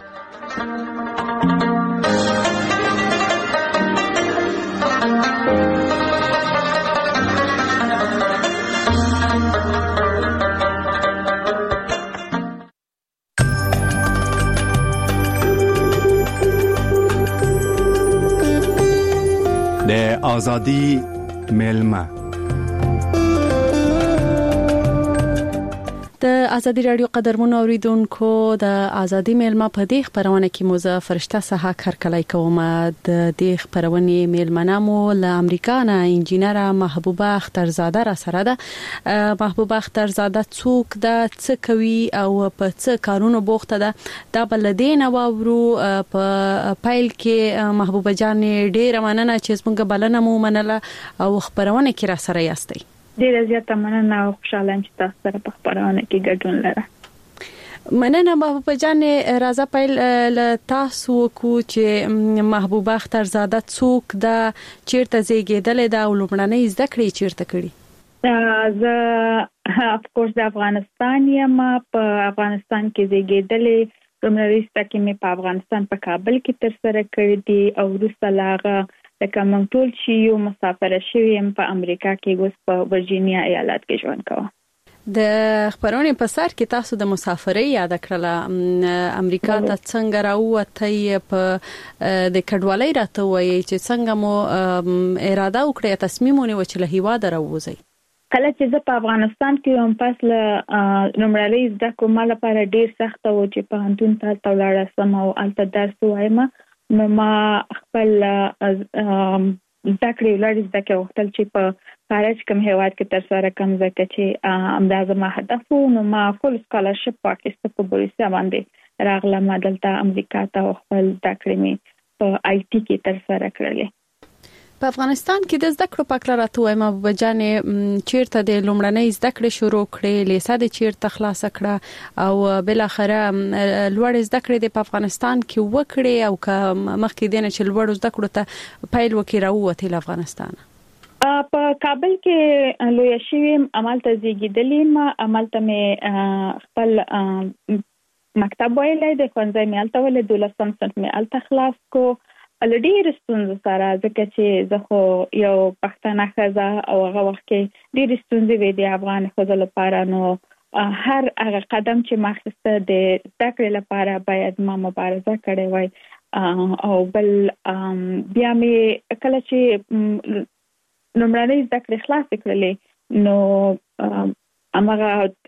د آزادی میلمه. د ازادي رادیو قدرمنو اوریدونکو، د ازادي میلمه په دې خبرونه کې مو زه فرشته صحه کارکلای کوم. د دې خبرونه میلمنه مو له امریکا نه انجینره محبوبه اخترزاده را سره ده. محبوبه اخترزاده څوک ده، څه کوي او په څه کارونو بوخته ده، دا بل دین او ورو په پایل کې محبوبه جان ډیره مننه چې څنګه بلنه مو منله او خبرونه کې را سره یاستئ. ډیره زیاته مننه او خوشاله یم چې تاسو سره په خبرونه کې ګډون لرم. مننه محبوبه جان. راځه پیل له تاسو کو چې محبوبه اخترزاده څوک ده، چیرته زیږیدلې ده او لومړنۍ زده کړې چیرته کړې؟ زه اف کورس د افغانستان یم، په افغانستان کې زیږیدلې، لومړنۍ زده کړې مې په افغانستان په کابل کې تر سره کړې دي او وروسته له هغه لکه موږ ټول چې یو مسافره شوي یم په امریکا کې، اوس په ورجینیا ایالت کې ژوند کوم. د خبرونې په سر کې تاسو د مسافرۍ یاد کړله، امریکا ته څنګه راووتئ، په د کډوالۍ راته وایي چې څنګه مو اراده وکړه، تصمیم ونیو چې له هیواده راووځئ؟ کله چې زه په افغانستان کې یم، پس له لومړنۍ زده کړو ما لپاره ډیر سخته و چې پوهنتون ته هلته ولاړه سم او هلته درس ووایم. نو ما خپل زده کړې ولاړې زده کړې غوښتل چې په خارج کوم هیواد کې تر سره کړم، ځکه چې همدا زما هدف و. نو ما فول سکالرشپ واخیسته په بوریسیا باندې راغلم دلته امریکا ته، خپل زده کړې مې په آی ټي کې تر سره کړلې. په افغانستان کې د زده کړو په اړه راته وایم محبوبه جان، چیرته د لومړنۍ زده کړې شروع کړې، لیسه د چیرته خلاص کړه او بل اخره لوړ زده کړې د افغانستان کې وکړې او که مخکې دینه چې لوړ زده کړو ته پیل وکړي راووتې له افغانستان؟ په کابل کې لوی شوم، عملته زیږیدلې ما، عملته مې خپل مکتب ویلې د ښوونځي مې هلته ولې دولسم صنف مې هلته خلاص کو. له ډېرې ستونزو سره، ځکه چې زه خو یو پښتنه ښځه او هغه وخت کې ډېرې ستونزې وې د افغان ښځو لپاره. نو هر هغه قدم چې ما اخیسته د زده کړې لپاره باید ما مبارزه کړې وای. او بل بیا مې کله چې لومړنۍ زده کړې خلاصې کړلې، نو هماغه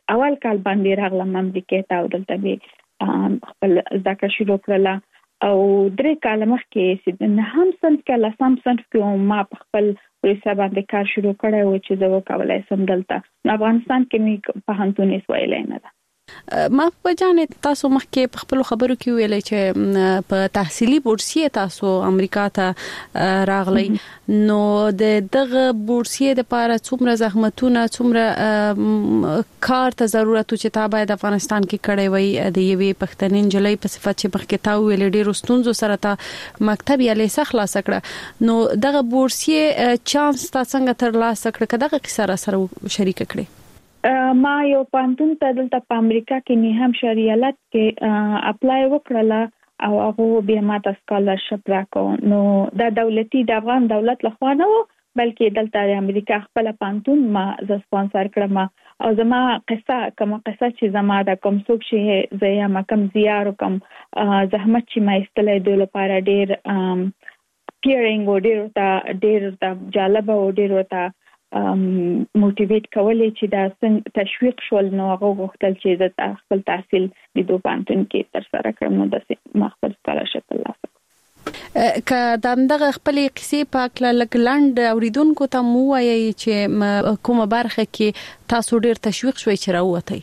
اول کال باندې راغلم امریکا ته او دلته به خپل ذکر شروع کړل او درې کال مخکې چې نه هم سنت کې لاسم سنت کې ما په خپل ریسه باندې کار شروع کړی و چې زه وکولای سم دلته افغانستان کې مې په هنتونیس ویلای نه ده. ما په جانې تاسو مخکې په خپل خبرو کې ویلای چې په تحصیلي بورسیه تاسو امریکا ته راغلی نو د دغه بورسیه د لپاره څومره زحمتونه څومره کار ته ضرورت چې تا باید افغانستان کې کړی وي د یوې پښتنې نجلۍ په صفت چې مخکې تا ویل ډېر ستونزو سره تا مکتب یې لیسه خلاص کړه نو دغه بورسیه چانس تا څنګه تر لاسه کړ کداغه کیسه را سره شریک کړي؟ ما یو پانتون ته دلته په امریکا کې نه هم شریالت کې اپلای وکړله او هغه بیا ماته سکالرشپ راکو نو دا دولتي د افغان دولت لخوا نه و بلکې دلته د امریکا خپل پانتون ما ز سپانسر کړم او زما قصه کوم قصه چې زما د کوم څوک شي زیا ما کم زیار کوم زحمت چې ما استلې د لپاره ډیر پیرینګ او ډیر تا ډیر تا جالب او ډیر تا موټیویټ کولای چې دا څنګه تشویق شول نو هغه غوښتل چې د خپل تحصیل د دوه پانتون کې تر سره کړم نو د مخبر سکالرشپ ترلاسه که دغه خپل قصې په کله لګلند اوریدونکو ته مو وایي چې کومه برخه کې تاسو ډیر تشویق شوي چې راووتئ؟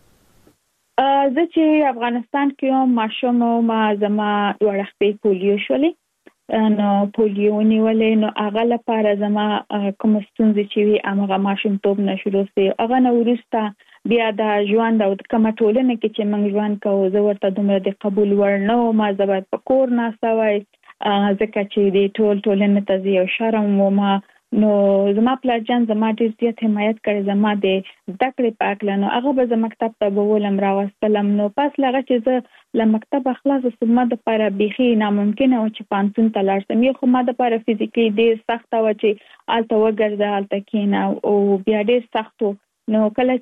زه چې افغانستان کې ماشوم ما زما ورخته پولیو شولې نو پولیو نیولې نو هغه لپاره زما کوم ستونزې چې وي هغه ماشوم توپ نشو سي هغه نو ورسته بیا د ژوند او کومه ټولنه کې چې موږ ژوند کوو زه ورته دومره د قبول ورنو ما زبر په کور نه سوي ځکه چې د ټول ټولنه ته یو شرم و ما نو زما پلاجان زما ډیر زیات حمایت کړي زما د ذکر پاکل نو هغه به زما مکتب ته بولم راوستلم نو پس لغه چې زه ل مکتب خلاص سم د لپاره بيخي ناممکن او چې پانتون ته لاړم یو خو ما د لپاره فزیکلی ډیر سخت و چې الته وګرځه الته کینا او بیا ډیر سخت نو کله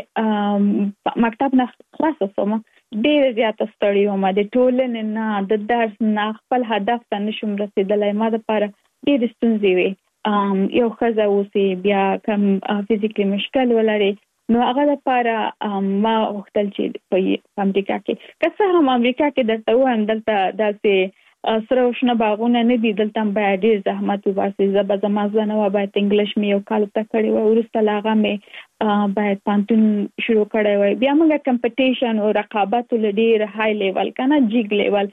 چې مکتب نه خلاص سوم ډیر زیات ستړی وم د ټولنې نه د درس نه خپل هدف ته نشم رسیدلای ما د لپاره ډیر ستونزې وي یو خزه اوسې بیا کم فزیکلی مشکل ولري نو هغه لپاره ما وختل چې په امریکا کې که څه هم امریکا کې درته وایم دلته داسې سره وشنه باغونه نه دي دلته به ډیر زحمت وباسي زبر زما زنه و باید انګلیش مې یو کال ته کړی و ورسته لاغه مې باید پانتون شروع کړی و بیا موږ کمپټیشن او رقابت ډیر های لیول کنه جیګ لیول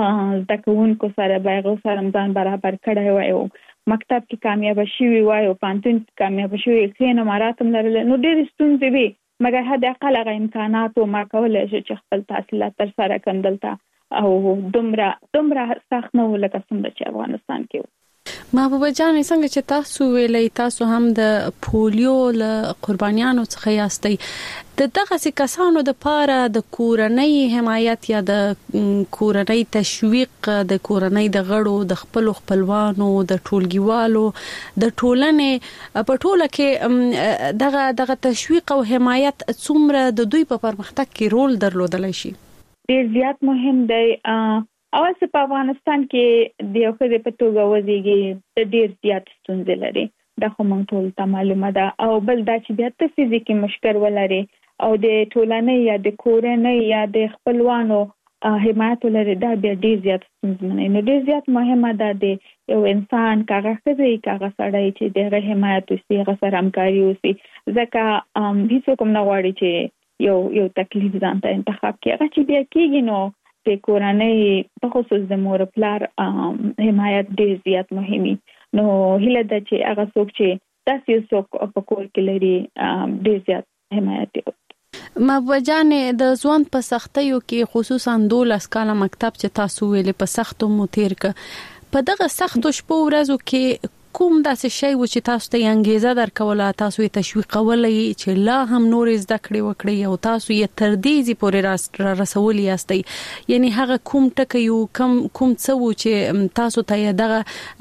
د کوونکو سره به سره ځان برابر کړی و مکتب کې کامیاب شوی وای او پانتون کې کامیاب شوی کینو مراتم لرل نو ډېر ستونزې وي مګر هدا اقل غو امکانات او ما کولای شي چې خپل تحصیلات تر سره کندلتا او دومره دومره سخت نه ولکه څنګه چې افغانستان کې محبوبه جان څنګه چې تاسو ویلې تاسو هم د پولیو له قربانیانو څخه یاستئ د دغه کسانو د پاره د کورنۍ حمایت یا د کورنۍ تشویق د کورنۍ د غړو د خپل خپلوانو د ټولګیوالو د ټولنې په ټوله کې دغه دغه تشویق او حمایت څومره د دوی په پرمختګ کې رول درلودلی شي؟ ډیر زیات مهم دی. اول څه په افغانستان کې د یو خدای په توګه وزيږي د ډیر زیات ستونزې لري د خو مونږ ټول ته معلومه ده او بل دا چې بیا ته فزیکي مشکل ولري او د ټولنې یا د کورنۍ یا د خپلوانو حمایت لري دا بیا ډیر زیات ستونزمن نه ډیر زیات مهمه ده د یو انسان کاغه خزي کاغه سړی چې د حمایت وسي هغه سره همکاري وسي ځکه هیڅ کوم نه غواړي چې یو یو تکلیف ځان ته انتخاب کړي هغه چې بیا کېږي نو د کورنۍ په خصوص د مور پلار حمایت ډیر زیات مهمي نو هله د چې هغه څوک چې تاسو څوک په کور کې لري ډیر زیات حمایت کوي. مبوجانې د ځوان په سختیو کې خصوصا دولس کاله مکتب چې تاسو ویلې په سختو متیر ک په دغه سختو شپو ورځو کې کوم داسې شی و چې تاسو ته انګیزه درکوله تاسو یې تشویقولې چې لا هم نور زده کړې وکړي او تاسو یې تر دې زی پورې را رسولي یاستئ یعنی هغه کوم ټکی یو کم کوم څه و چې تاسو ته دغه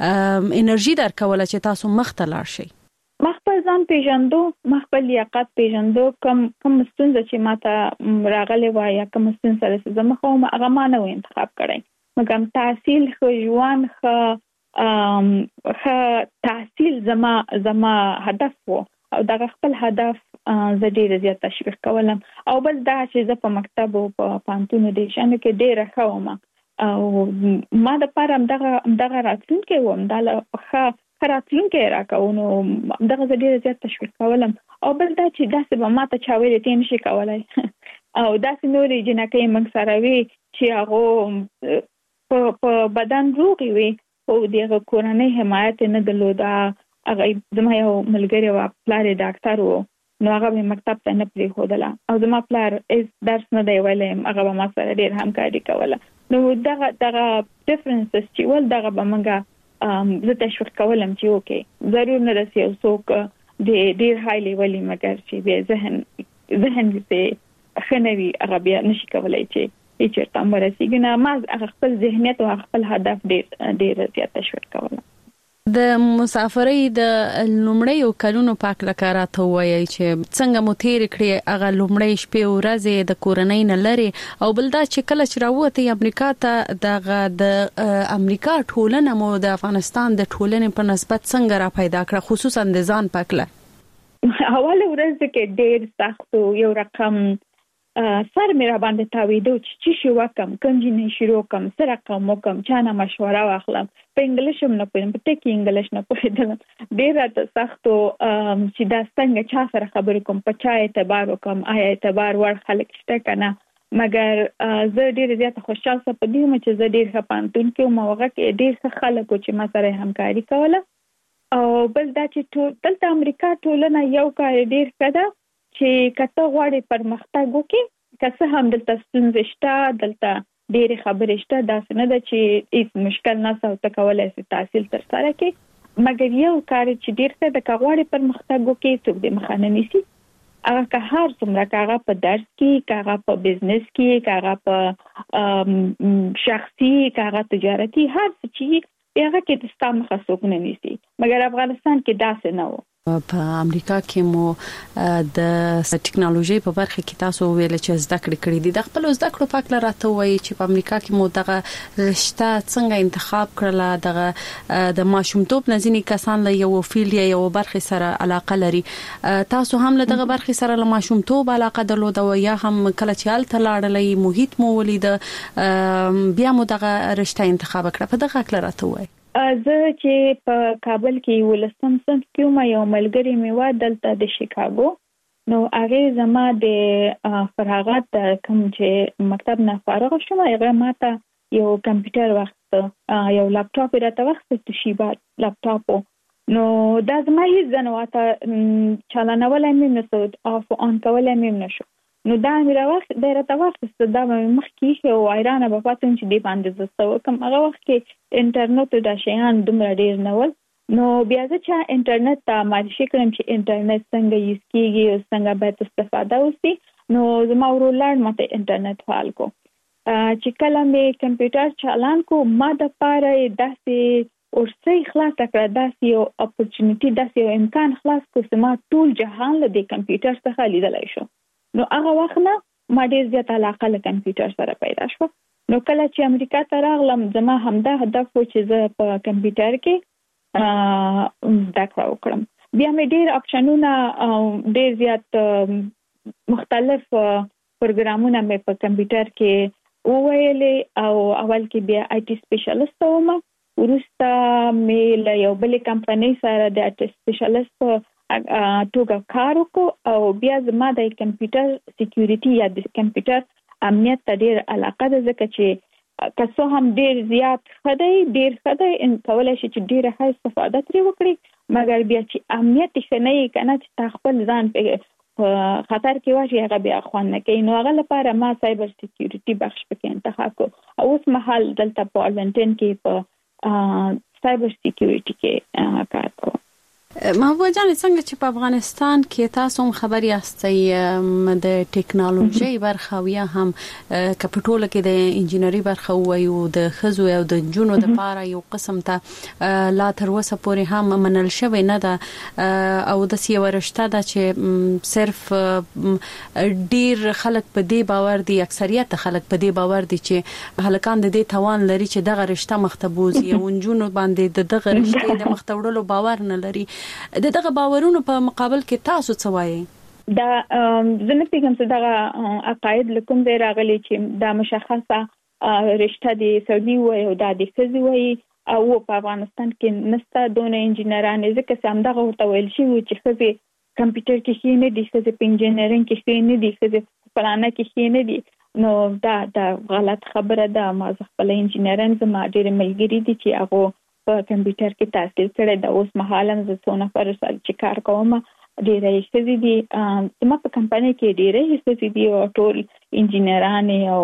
انرژي درکوله چې تاسو مخ ته لاړ شئ؟ مخبل ځان پیژندو مخبل لیاقت پیژندو کم کم ستونزه چې ماته راغلي وای یا کم ستونزه سره زما خو هغه ما نه انتخاب کړی مګم تحصیل خو ژوند خو ام خ تحصیل زما زما هدف وو او دا خپل هدف زه ډیر زیات تشویق کولم. او بل دا چې زه په مکتب او په پانتونو دي شنه کې ډیر ښوم او ما د پاره دغه دغه راتلونکي وم دا ښه راتلونکي راکونو دغه زه ډیر زیات تشویق کولم. او بل دا چې داسې به ماته چا ویل ته نشي کولای او داسې نورې جنکې موږ سره وي چې هغه په په بدن روغي وي او دغه کورنۍ حمایت نه درلوده. هغه زما یو ملګری و پلار ډاکټر و نو هغه به مکتب ته نه پریښودله او زما پلار هیڅ درس نه دی ویلی هغه به ما سره ډېر همکاري کوله. نو دغه دغه ډیفرنسز چې ول دغه به موږ زه تشویق کولم چې اوکې ضرور نه رسي او څوک د ډېر های لیولي مګر چې بیا ذهن ذهن دې ښه نه وي هغه بیا نشي کولی چې هیڅ چېرته هم ورسېږي نه. ما هغه خپل ذهنیت او خپل هدف ډېر ډېر زیات تشویق کولم. د مسافرۍ د لومړیو کلونو پاک لکه راته وایي چې څنګه مو تیر کړی هغه لومړی شپې ورځې د کورنۍ نه لري او بل دا چې کله چې راوته امریکا ته دغه د امریکا ټولنه مو د افغانستان د ټولنې په نسبت څنګه را پیدا کړه خصوصا د ځان پاکله؟ اوله ورځ کې ډېر سخت یو رقم سر مې را باندې تاویدو چې چې شو وکم کوم جنې شروع کوم سره کوم کوم چانه مشوره واخلم په انګلیش هم نه پوهیم په ټکی انګلیش نه پوهیدم ډېر راته سختو چې دا څنګه چا سره خبرې کوم په چا اعتبار وکم آیا اعتبار ور خلک شته کنه. مګر زه ډېر زیات خوشاله سم په دې چې زه ډېر خپانتون کې او موږ کې ډېر څه خلک چې ما سره همکاري کوله. او بل دا چې دلته امریکا ټولنه یو کار ډېر کړه چې کته غواړي پرمختګ وکړي که څه هم دلته ستونزې شته دلته ډېرې خبرې شته داسې نه ده چې هیڅ مشکل نشته او ته کولی شې تحصیل ترسره کړې مګر یو کار چې ډېر ښه ده که غواړي پرمختګ وکړي څوک دې مخه نه نیسي. هغه که هر څومره که هغه په درس کې که هغه په بزنس کې که هغه په شخصي که هغه تجارتي هر څه چې هغه کې د ستا مخه څوک نه نیسي. مګر افغانستان کې داسې نه و. په امریکا کې مو د ټکنالوژي په برخه کې تاسو ویل چې زده کړې کړې دي د خپل زده کړو په اړه راته وایي چې په امریکا کې مو دغه رشته څنګه انتخاب کړله دغه د ماشومتوب نزینی کسان له یو فیلډ یا یو برخه سره علاقه لري تاسو هم له دغه برخه سره له ماشومتوب علاقه درلوده او یا هم کله چې هلته لاړلې محیط مو ولید بیا مو دغه رشته انتخاب کړه په دغه اړه راته وایي. زه چې په کابل کې ولسم صنف کې ما یو ملګری مې و دلته د شیکاګو نو هغه زما د فراغت کوم چې مکتب نه فارغ شوم هغه ماته یو کمپیوټر وخت یو لپټاپ راته وخت توشیبا لپټاپ نو دا زما هیڅ ځنواته چالانول مې نسو اف اون کول مې نشو نو دا مې راوخت د راته وخت دا مخ کې او ایران په پاتون چې دی باندې زسته کوم هغه وخت کې انټرنیټ د شیان دومره ډیر نه ول نو بیا چې انټرنیټ ته معرفي کړم چې انټرنیټ څنګه یوز کیږي او څنګه باید استفاده وشي نو زما ورولار مته انټرنیټ فعال کو چې کله مې کمپیوټر چالان کو ما د پاره داسې ورسې خلاص کړه داسې یو اپورچونټی داسې یو امکان خلاص کو چې ما ټول جهان له دې کمپیوټر څخه لیدلای شو نو هغه وخت نه ما ډیر زیات علاقه له کمپیوټر سره پیدا شو نو کله چې امریکا ته راغلم زما همدا هدف و چې زه په کمپیوټر کې زده کړه وکړم بیا مې ډیر اپشنونه ډیر زیات مختلف پروګرامونه مې په کمپیوټر کې وویلې او اول کې بیا آی ټي سپیشلیست وم ورسته مې له یو بل کمپنۍ سره د آی ټي سپیشلیست توګه کار وکړ او بیا زما د کمپیوټر سکیورټي یا د کمپیوټر امنیت ته ډیر علاقه ده ځکه چې که څه هم ډیر زیات خدای ډیر خدای ان کولای شي چې ډیر ښه استفاده ترې وکړي مګر بیا چې امنیت ښه نه وي کنه چې خپل ځان په خطر کې واچي هغه بیا خوان نه کوي نو هغه لپاره ما سایبر سکیورټي بخش پکې انتخاب کړ او اوس مهال دلته په ارلنټن کې په سایبر سکیورټي کې کار کوم. محبوبه جان څنګه چې په افغانستان کې تاسو هم خبر یاستئ د ټکنالوژي برخه یا هم کپټول کې د انجینری برخه وایو د خزو او د جنونو د پاره یو قسم ته لا تر اوسه پورې هم منل شوی نه ده او د سی ورشته ده چې صرف ډیر خلک په دې باور دي اکثریت خلک په دې باور دي چې هلکان د دې توان لري چې دغه رشته مختبوزي او جنونو باندې دغه رشته د مختوړلو باور نه لري د دغه باورونو په مقابل کې تاسو څه وایي؟ دا زنه پیغام څه دغه عقاید لکم دی راغلي چې دا مشخصه رشته دي سعودي وي او د خزي وي او په افغانستان کې نستا دونه انجینران ځکه سم دغه ورته ویل شي چې خزي کمپیوټر کې شي نه دي خزي په انجینرینګ کې شي نه دي خزي په پلانه کې شي نه دي نو دا دا غلط خبره ده. ما خپل انجینران زما ډېر ملګری دي چې هغه په کمپیوټر کې تحصیل کړي د اوس مهاله زه څونه پر سره چې کار کوم ډېرې ښځې دي زما په کمپنۍ کې ډېرې ښځې دي او ټول انجینران او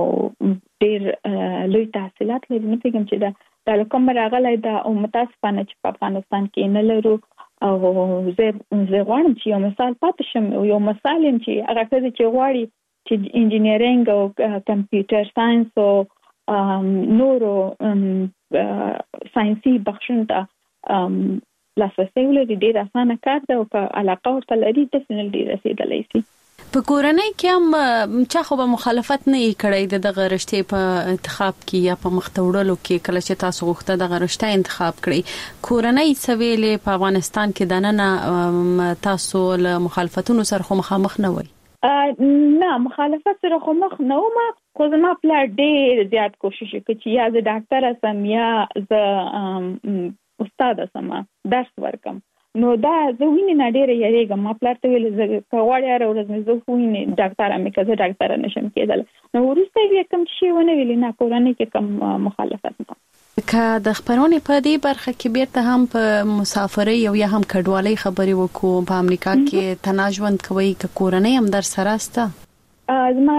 ډېر لوی تحصیلات لري. نو پیغام چې دا د کوم راغلی دا او متاسفانه چې په افغانستان کې نه لرو او زه زه غواړم چې یو مثال پاتې شم یو مثال چې هغه څه چې غواړي چې انجینرینګ او کمپیوټر ساينس او نورو ساينسي بخښنه ته لاسرسي ولري ډېر اسانه کار ده او که علاقه ورته لري د سنل ډېر رسیدلی شي. په کورنۍ کې هم چا خو به مخالفت نه کړی دغه رشتې په انتخاب کې یا په مختوړلو کې کله چې تاسو غوښته دغه رشتې انتخاب کړی کورنۍ سویلې په افغانستان کې دننه تاسو له مخالفتونو سره خو مخامخ نه وای؟ نه مخالفت سره خو مخ نه وم خو زما پلا ډېر زیات کوشش وکړ چې یا زه ډاکټر سم یا زه استاد سم درس ورکم. نو دا زه وینې نه ډېر یریږم ما پلا ته ویل زه کواړی هر ورځ مې زه وینې ډاکټر مې کزه ډاکټر نشم کېدل. نو وروسته یې کوم شی ونه ویل نه کورنۍ کې کوم مخالفت نه. که د خبرونې په دې برخه کې بیرته هم په مسافرۍ او یا هم کډوالۍ خبرې وکړو په امریکا کې تناژوند کوي که کورنۍ هم در سره سته؟ زما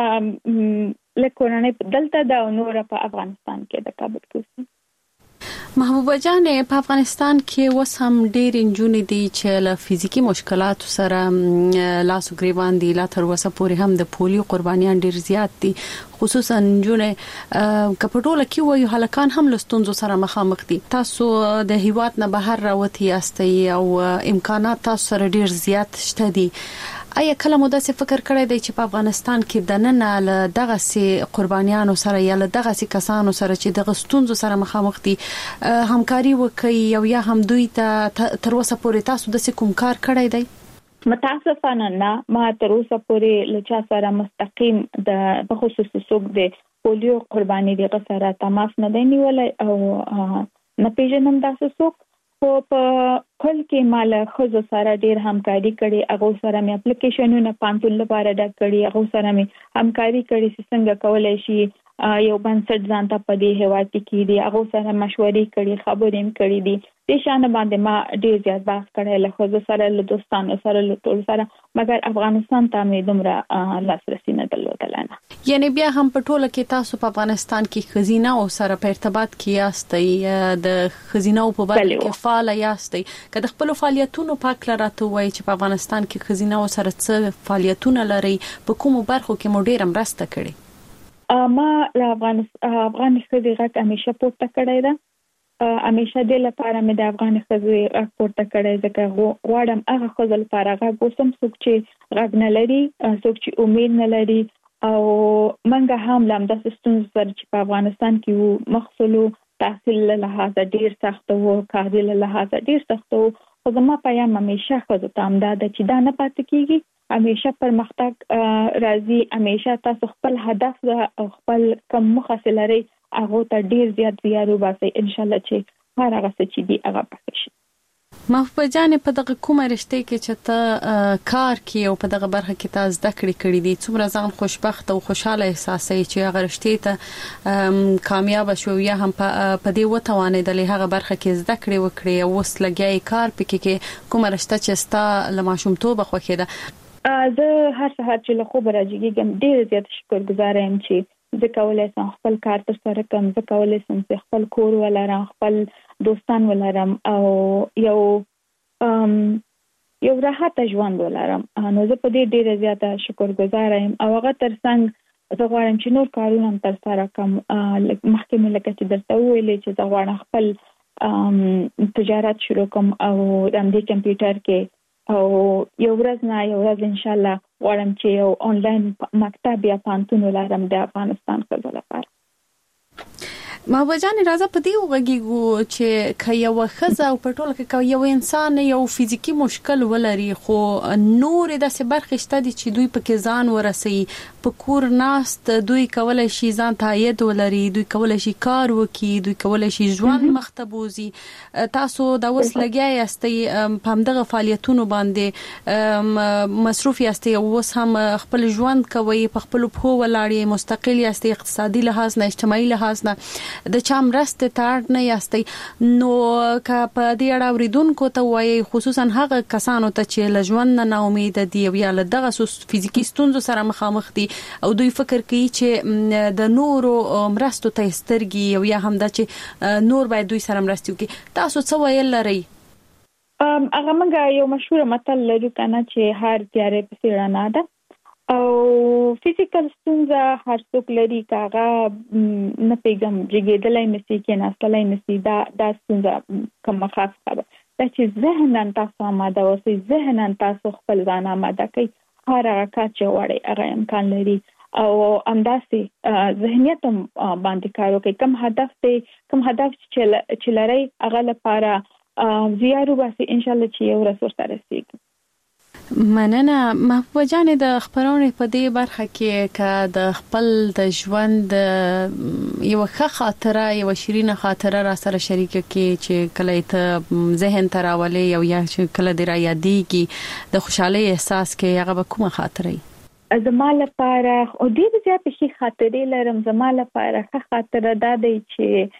له کورنۍ دلته دا نور په افغانستان کې د کابل کې. محبوبه جان په افغانستان کې اوس هم ډېر انجونې دي چې له فزیکی مشکلاتو سره لاس او ګریوان دي لا تر اوسه پورې هم د پولیو قربانیان ډېر زیات دي خصوصا انجونې کپټوله کې وایي هلکان هم له ستونزو سره مخامخ دي. تاسو د هیواد نه بهر راوتی یاستئ او امکانات تاسو سره ډېر زیات شته دي. آیا کله مو داسې فکر کړی دی چې په افغانستان کې د نن له دغه سي قربانیانو سره یا له دغه سي کسانو سره چې دغه ستونزو سره مخامخ دي همکاري وکړي او یا هم دوی ته تر اوسه پورې تاسو د کوم کار کړی دی؟ متاسفانه نه ما تر اوسه پورې له چا سره مستقیم د بخصوص څوک د پولیو قرباني دغه سره تماس نه دی نیولای او نه پیژنم داسې څوک. خو په کل کې مال خزو سره ډیر همکاري کړي هغه سره مې اپلیکیشنونه پانتول لپاره ډک کړي هغه سره مې همکاري کړي چې څنګه کولای شي یو بنسټ ځان ته په دې هوا کې کېدي هغه سره مشورې کړي خبرې هم کړي دي د شان باندې ما ډیر زیات بحث کړی له خزو سره له دوستانو سره له ټول سره مګر افغانستان ته مې دومره لاسرسي نه درلودل نه. یعنی بیا هم په ټوله کې تاسو په افغانستان کې خزینه او سره په ارتباط کې یاستئ د خزینه په برخه کې فعال یاستئ که د خپل فعالیتونو پاک لراته وای چې په افغانستان کې خزینه او سره څه فعالیتونه لري په کومو برخو کې مو ډیر مرسته کړې؟ ما له افغانستان افغان خزي غږ همیشه پورته کړی ده همیشه د لپاره مې د افغان خزي غږ پورته کړی ځکه غواړم هغه خزل لپاره غږ وسم څوک چې غږ نه لري څوک چې امید نه لري او منګه هم لم د ستونزو سره چې په افغانستان کې مخصلو تحصیل له لحاظه ډیر سخت وو کاري له لحاظه ډیر سخت وو خو زما پیغام همیشه خزو ته امداد چې دا نه پاتې کیږي همیشه پرمختګ راځي همیشه تاسو خپل هدف او خپل کوم مخه لري هغه ته ډیر زیات زیارو باسي ان شاء الله چې هر هغه څه چې دی هغه پاتې شي. محبوبه جان په دغه کومه رشته کې چې ته کار کوي او په دغه برخه کې تاسو زده کړې کړې دي څومره ځان خوشبخت او خوشاله احساسوي چې هغه رشته ته کامیاب شو یا هم په دې وتوانېدلې هغه برخه کې زده کړې وکړي او وس لګي کار پکې کې کومه رشته چې ستا لماشومتوب خوښه ده؟ زه هر سهار چې له خوب راځم ډیر زیات شکرګزار یم چې زه کولای شم خپل کار تر سره کوم زه کولای شم خپل کور ولرم خپل دوستان ولرم او یو یو راحت ژوند ولرم نو زه په دې ډیره زیاته شکرګزار یم او هغه ترڅنګ زه غواړم چې نور کارونه هم تر سره کوم مخکې مې لکه چې درته ویلې چې زه غواړم خپل تجارت شروع کوم او د دې کمپیوټر کې او یو ورځ نه یو ورځ ان شاء الله غواړم چې یو آنلاین مکتب یا پانتون ولرم د افغانستان خزو لپاره. محبوبه جان راځه په دې وګړو چې کایو خزه او په ټوله کې یو انسان یو فزیکی مشکل ولري خو نور د سبرخ شته دي چې دوی په کې ځان ورسي په کور ناست دوی کولای شي ځان تایید ولري دوی کولای شي کار وکړي دوی کولای شي ژوند مختبوزي تاسو دا اوس لګیا یاستئ په همدغه فعالیتونو باندې مصروف یاستئ اوس هم خپل ژوند کوي په خپل په ولاړی مستقل یاستئ اقتصادي لحاظ نه اجتماعي لحاظ نه د چا مرسته تاړ نه یاستئ نو که په دې اړه اوریدونکو ته وایي خصوصا هغه کسانو ته چې له ژوند نه امید دي یا له دغه فزیکی ستونزو سره مخامخ دي او دوی فکر کوي چې د نورو مرستو ته سترګي او یا هم دا چې نور باید دوی سره مرستي وکړي تاسو څه ویل لري ام هغه موږ یو مشهور متل لرو کنه چې هر تیارې په رڼا ده او فزیکل ستونزه هر څوک لري کاغه نه پیغام جګیدلای نسی کې ناستلای نسی دا دا ستونزه کوم خاص خبره دا چې ذهنن تاسو آماده اوسئ ذهنن تاسو خپل ځان آماده کړئ هر هغه کار چې وړي هغه امکان لري او همداسې ذهنیت باندې کار وکړي کوم هدف ته کوم هدف چې لري هغه لپاره زیارو باسي ان شاء الله چې یو رسول سره رسیږي مننه محبوبه جان د خبرونې په دې برخه کې ک د خپل د ژوند یو ښه خاطره یو شیرینه خاطره را سره شریک کې چې کله ته ذهن تراولې یو یا چې کله د را یادېږي د خوشحالي احساس کې هغه به کومه خاطره زما لپاره او ډېر زیات شي خاطرې لرم زما لپاره ښه خاطره دا دی چې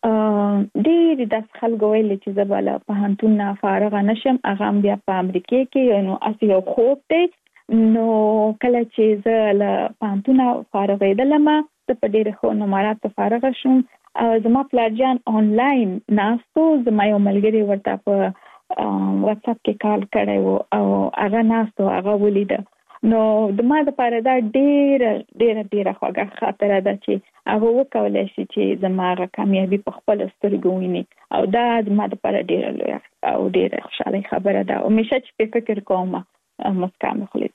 ډېر د خلکو ویل چې زباله په هانتون نه فارغ نشم هغه بیا په امریکا کې نو اسی یو خوب دی نو کله چې زه له هانتون فارغېدلم ته په ډېر خو نمرات فارغ شوم او زما پلارجان آنلاین ناستو زما یو ملګری ورته په واتس اپ کې کال کړی او هغه ناستو هغه ولید نو د ما د پاره دا ډېر ډېر ډېر خوږه خاطره ده چې هغه وکولای شي چې زموږه کامیابی په خپل سترګو ویني او دا د ما د پاره ډېر لوی او ډېر خوشاله خبره ده او مشه چې په فکر کوم مسکام خلی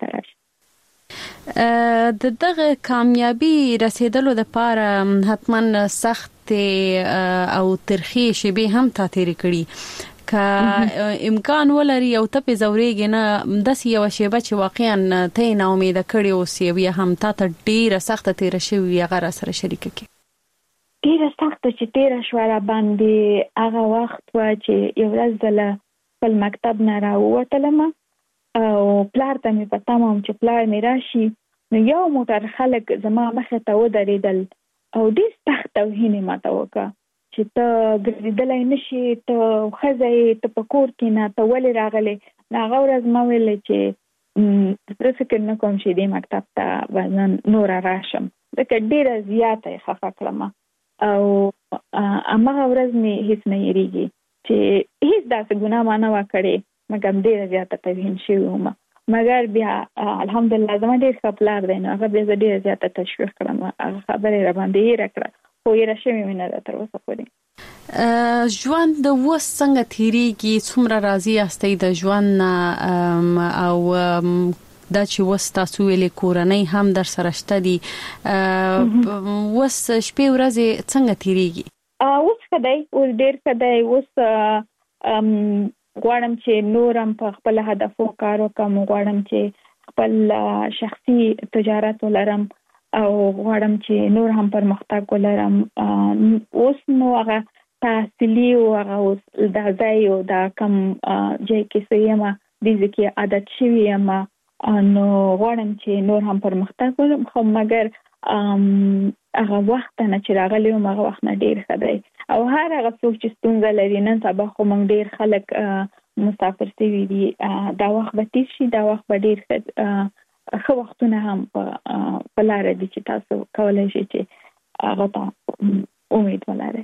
ترش د دغه کامیابی رسیدلو لپاره حتما سخت او ترخی شی هم تا تیر کړي که امکان ولري او ته په زوريږي نه د سی یو شیبه چې واقعا ته نه امید کړی او سی بیا هم تا ته ډیره سخت تیر شوی هغه سره شریک کی ډیره سخت چې تیر شو را باندې هغه وخت و چې یو ورځ دله په مکتب نه راووتلم او پلار ته مې پتا مم چې پلار مې راشي نو یو موټر خلک زما مخه ته ودرېدل او ډیر سخت توهین ماته وکړه چې ته ګرځېدلای نشي ته خزې ته په کور کې نه ته ولې راغلې هغه ورځ ما ویل چې زه فکر نه کوم چې دې مکتب ته به نور راشم ځکه ډېره زیاته یې خفه کړم او هماغه ورځ مې هیڅ نه هېرېږي چې هیڅ داسې ګناه ما نه وه کړې مګر ډېره زیاته توهین شوې وم مګر بیا الحمدلله زما ډېر ښه پلار دی نو هغه بیا زه ډېره زیاته تشویق کړم هغه خبره یې راباندې هېره کړه خو یې راشوې مې نه ده تر اوسه پورې ژوند د اوس څنګه تیریږي څومره راضي یاستئ د ژوند نه او دا چې اوس تاسو ویلې کورنۍ هم در سره شته دي اوس شپې ورځې څنګه تیریږي اوس ښه دی اوس ډېر ښه دی اوس غواړم چې نورم په خپل هدفو کار وکړم غواړم چې خپل شخصي تجارت ولرم او غواړم چې نور هم پرمختګ ولرم اوس نو هغه تحصیلي او هغه اوس د ځای او د کم ځای کې سیمه د ځکه عادت شوی یم نو غواړم چې نور هم پرمختګ وکړم خو مګر هغه وخت نه چې راغلی وم هغه وخت نه ډېر ښه دی او هر هغه څوک چې ستونزه لري نن سبا خو موږ ډېر خلک مسافر شوي دي دا وخت به تېر شي دا وخت به ډېر ښه ښه وختونه هم په لاره دي چې تاسو کولی شئ چې هغه ته امید ولرئ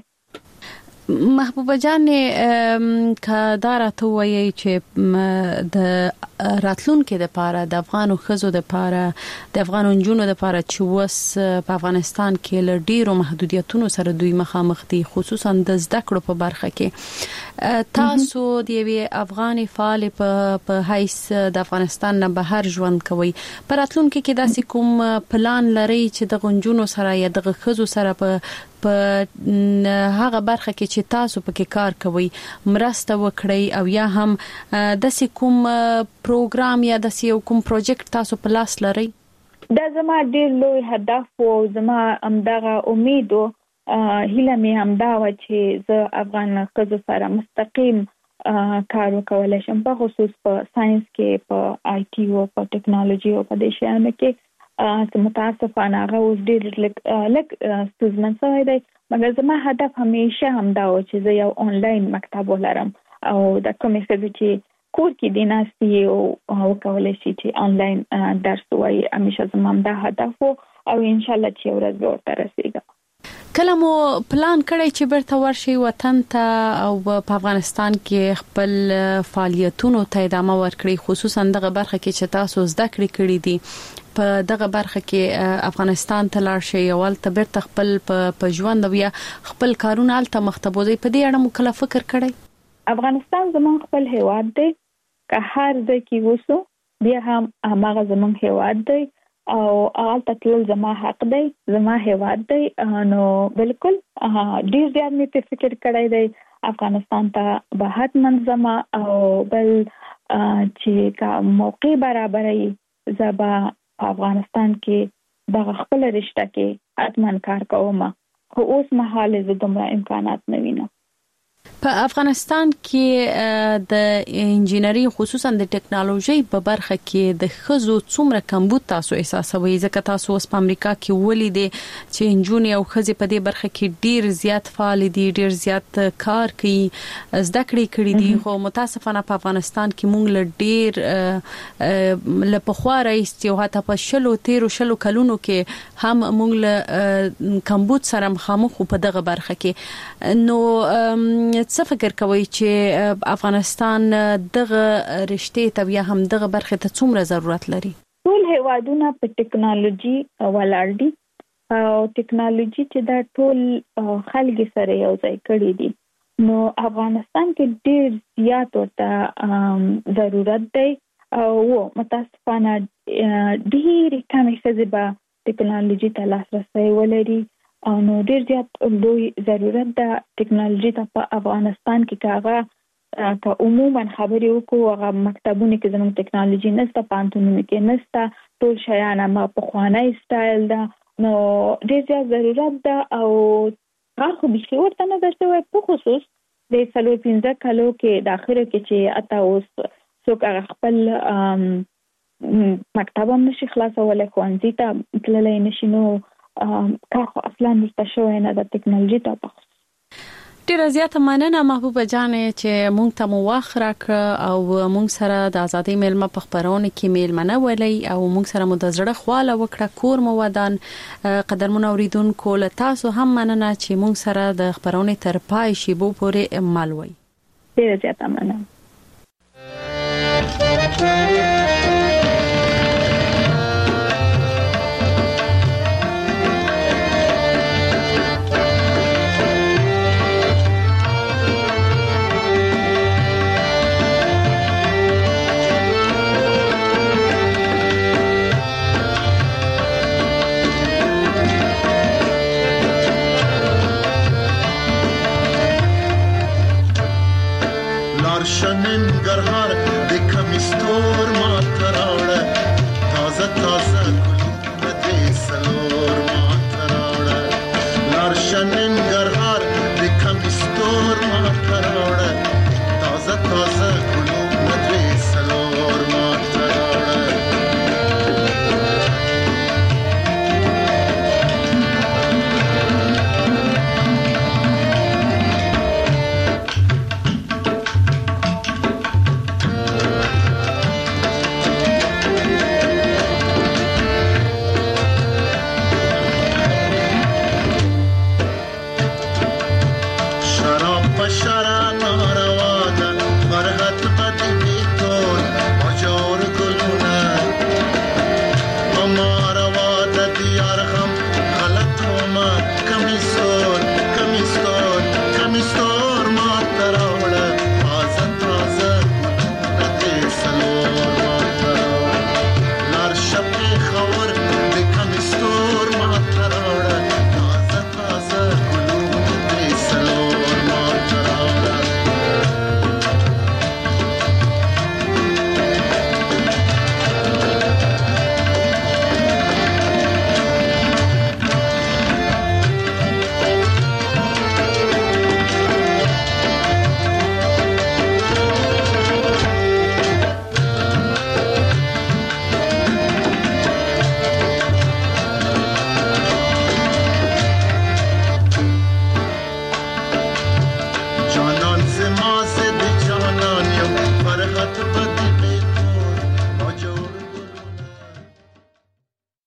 محبوبه جان که دا راته وایي چې د راتلونکي لپاره د افغانو ښځو لپاره د افغانو نجونو لپاره چې اوس په افغانستان کې له ډیرو محدودیتونو سره دوی مخامخ دي خصوصا د زده کړو په برخه کې تاسو د یوې افغاني فعال په حیث د افغانستان نه بهر ژوند کوي په راتلونکي کې داسې کوم پلان لري چې د نجونو سره یا د ښځو سره په په هغه برخه کې چې تاسو پکې کار کوئ مرسته وکړئ او یا هم د کوم پروګرام یا د کوم پروجیکټ تاسو په لاس لرئ؟ دا زما ډېر لوی هدف او زما همدغه امید او هیله مې همدا و چې زه افغان ښځو سره مستقیم کار وکولای شم، په خصوص په ساينس کې، په آی ټي او په ټیکنالوژي او په دې شیانو کې. چې متاسفانه هغه اوس ډېر لږ لږ ستونزمن شوی دی، مګر زما هدف همیشه همدا و چې زه یو آنلاین مکتب ولرم او د کومې ښځې چې کور کې دي ناستې او وکولای شي چې آنلاین درس ووایي، همیشه زما همدا هدف و او انشاءالله چې یو ورځ به ورته رسېږم. کله مو پلان کړی چې بیرته ورشي وطن ته او په افغانستان کې خپل فعالیتونو ته ادامه ورکړي، خصوصا دغه برخه کې چې تاسو زده کړې کړې دي په دغه برخه کې افغانستان ته لاړ شي او ولته بیرته خپل په ژوند بیا خپل کارونه الته مختبوزي، په دې اړه مو کله فکر کړی؟ افغانستان زمون خپل هیواد دی، که هر ځای کې وسو بیا هم هغه زمون هیواد دی او آلته تل زما حق دی، زما هیواد دی. نو بالکل ډیر زیات مې په فکر کړی دی افغانستان ته به حتما زما او بل چې کا موقع برابرې زبا افغانستان کې د خپل رشتہ کې حتما کار کوم، خو اوس مهال زه دومره امکانات نه وینم. په افغانستان کې د انجینری خصوصا د ټیکنالوژي په برخه کې د ښځو څومره کمبود تاسو احساسوي؟ ځکه تاسو اوس په امریکا کې ولیدې چې انجونې او ښځې په دې برخه کې ډیر زیات فعال دي، ډیر زیات کار کوي، زده کړې کړې دي، خو متاسفانه په افغانستان کې موږ له ډیر له پخوا راځي او حتی په شلو تیرو شلو کلونو کې هم موږ له کمبود سره مخامخ په دغه برخه کې. نو څه فکر کوي چې افغانستان دغه رشتې ته یا هم دغه برخه ته څومره ضرورت لري؟ ټول هیوادونه په ټیکنالوژي ولاړ دي او ټیکنالوژي چې دا ټول خلک سره یو ځای کړي دي، نو افغانستان کې ډېر زیات ورته ضرورت دی او متاسفانه ډېر کم ښځې به ټیکنالوژي ته لاسرسی ولري او نو ډیر زیات لوی ضرورت ده ټیکنالوژي ته په افغانستان کې. کاغه که عموما خبرې وکړو هغه مکتبونه کې زموږ ټیکنالوژي نشته، پانتونونه کې نشته، ټول شیان ما په خوانی سټایل ده، نو ډیر زیات ضرورت ده او هغه خو به ورته نه درته په خصوص د څلور پنځه کالو کې د اخره کې چې اته اوس څوک هغه خپل مکتب هم نشي خلاصولای، ښوونځي ته تللی نشي، نو کار خو اصلا نشته شوی نه د ټیکنالوژي ته په خصوص. ډیره زیاته مننه محبوبه جانې چې مونږ ته مو وخت راکړ او مونږ سره د ازادۍ میلمه په خبرونه کې میلمنه ولې او مونږ سره مو د زړه خواله وکړه، کور مو ودان. قدرمن اوریدونکو له تاسو هم مننه چې مونږ سره د خبرونه تر پای شیبو پورې مل وي. ډیره زیاته مننه.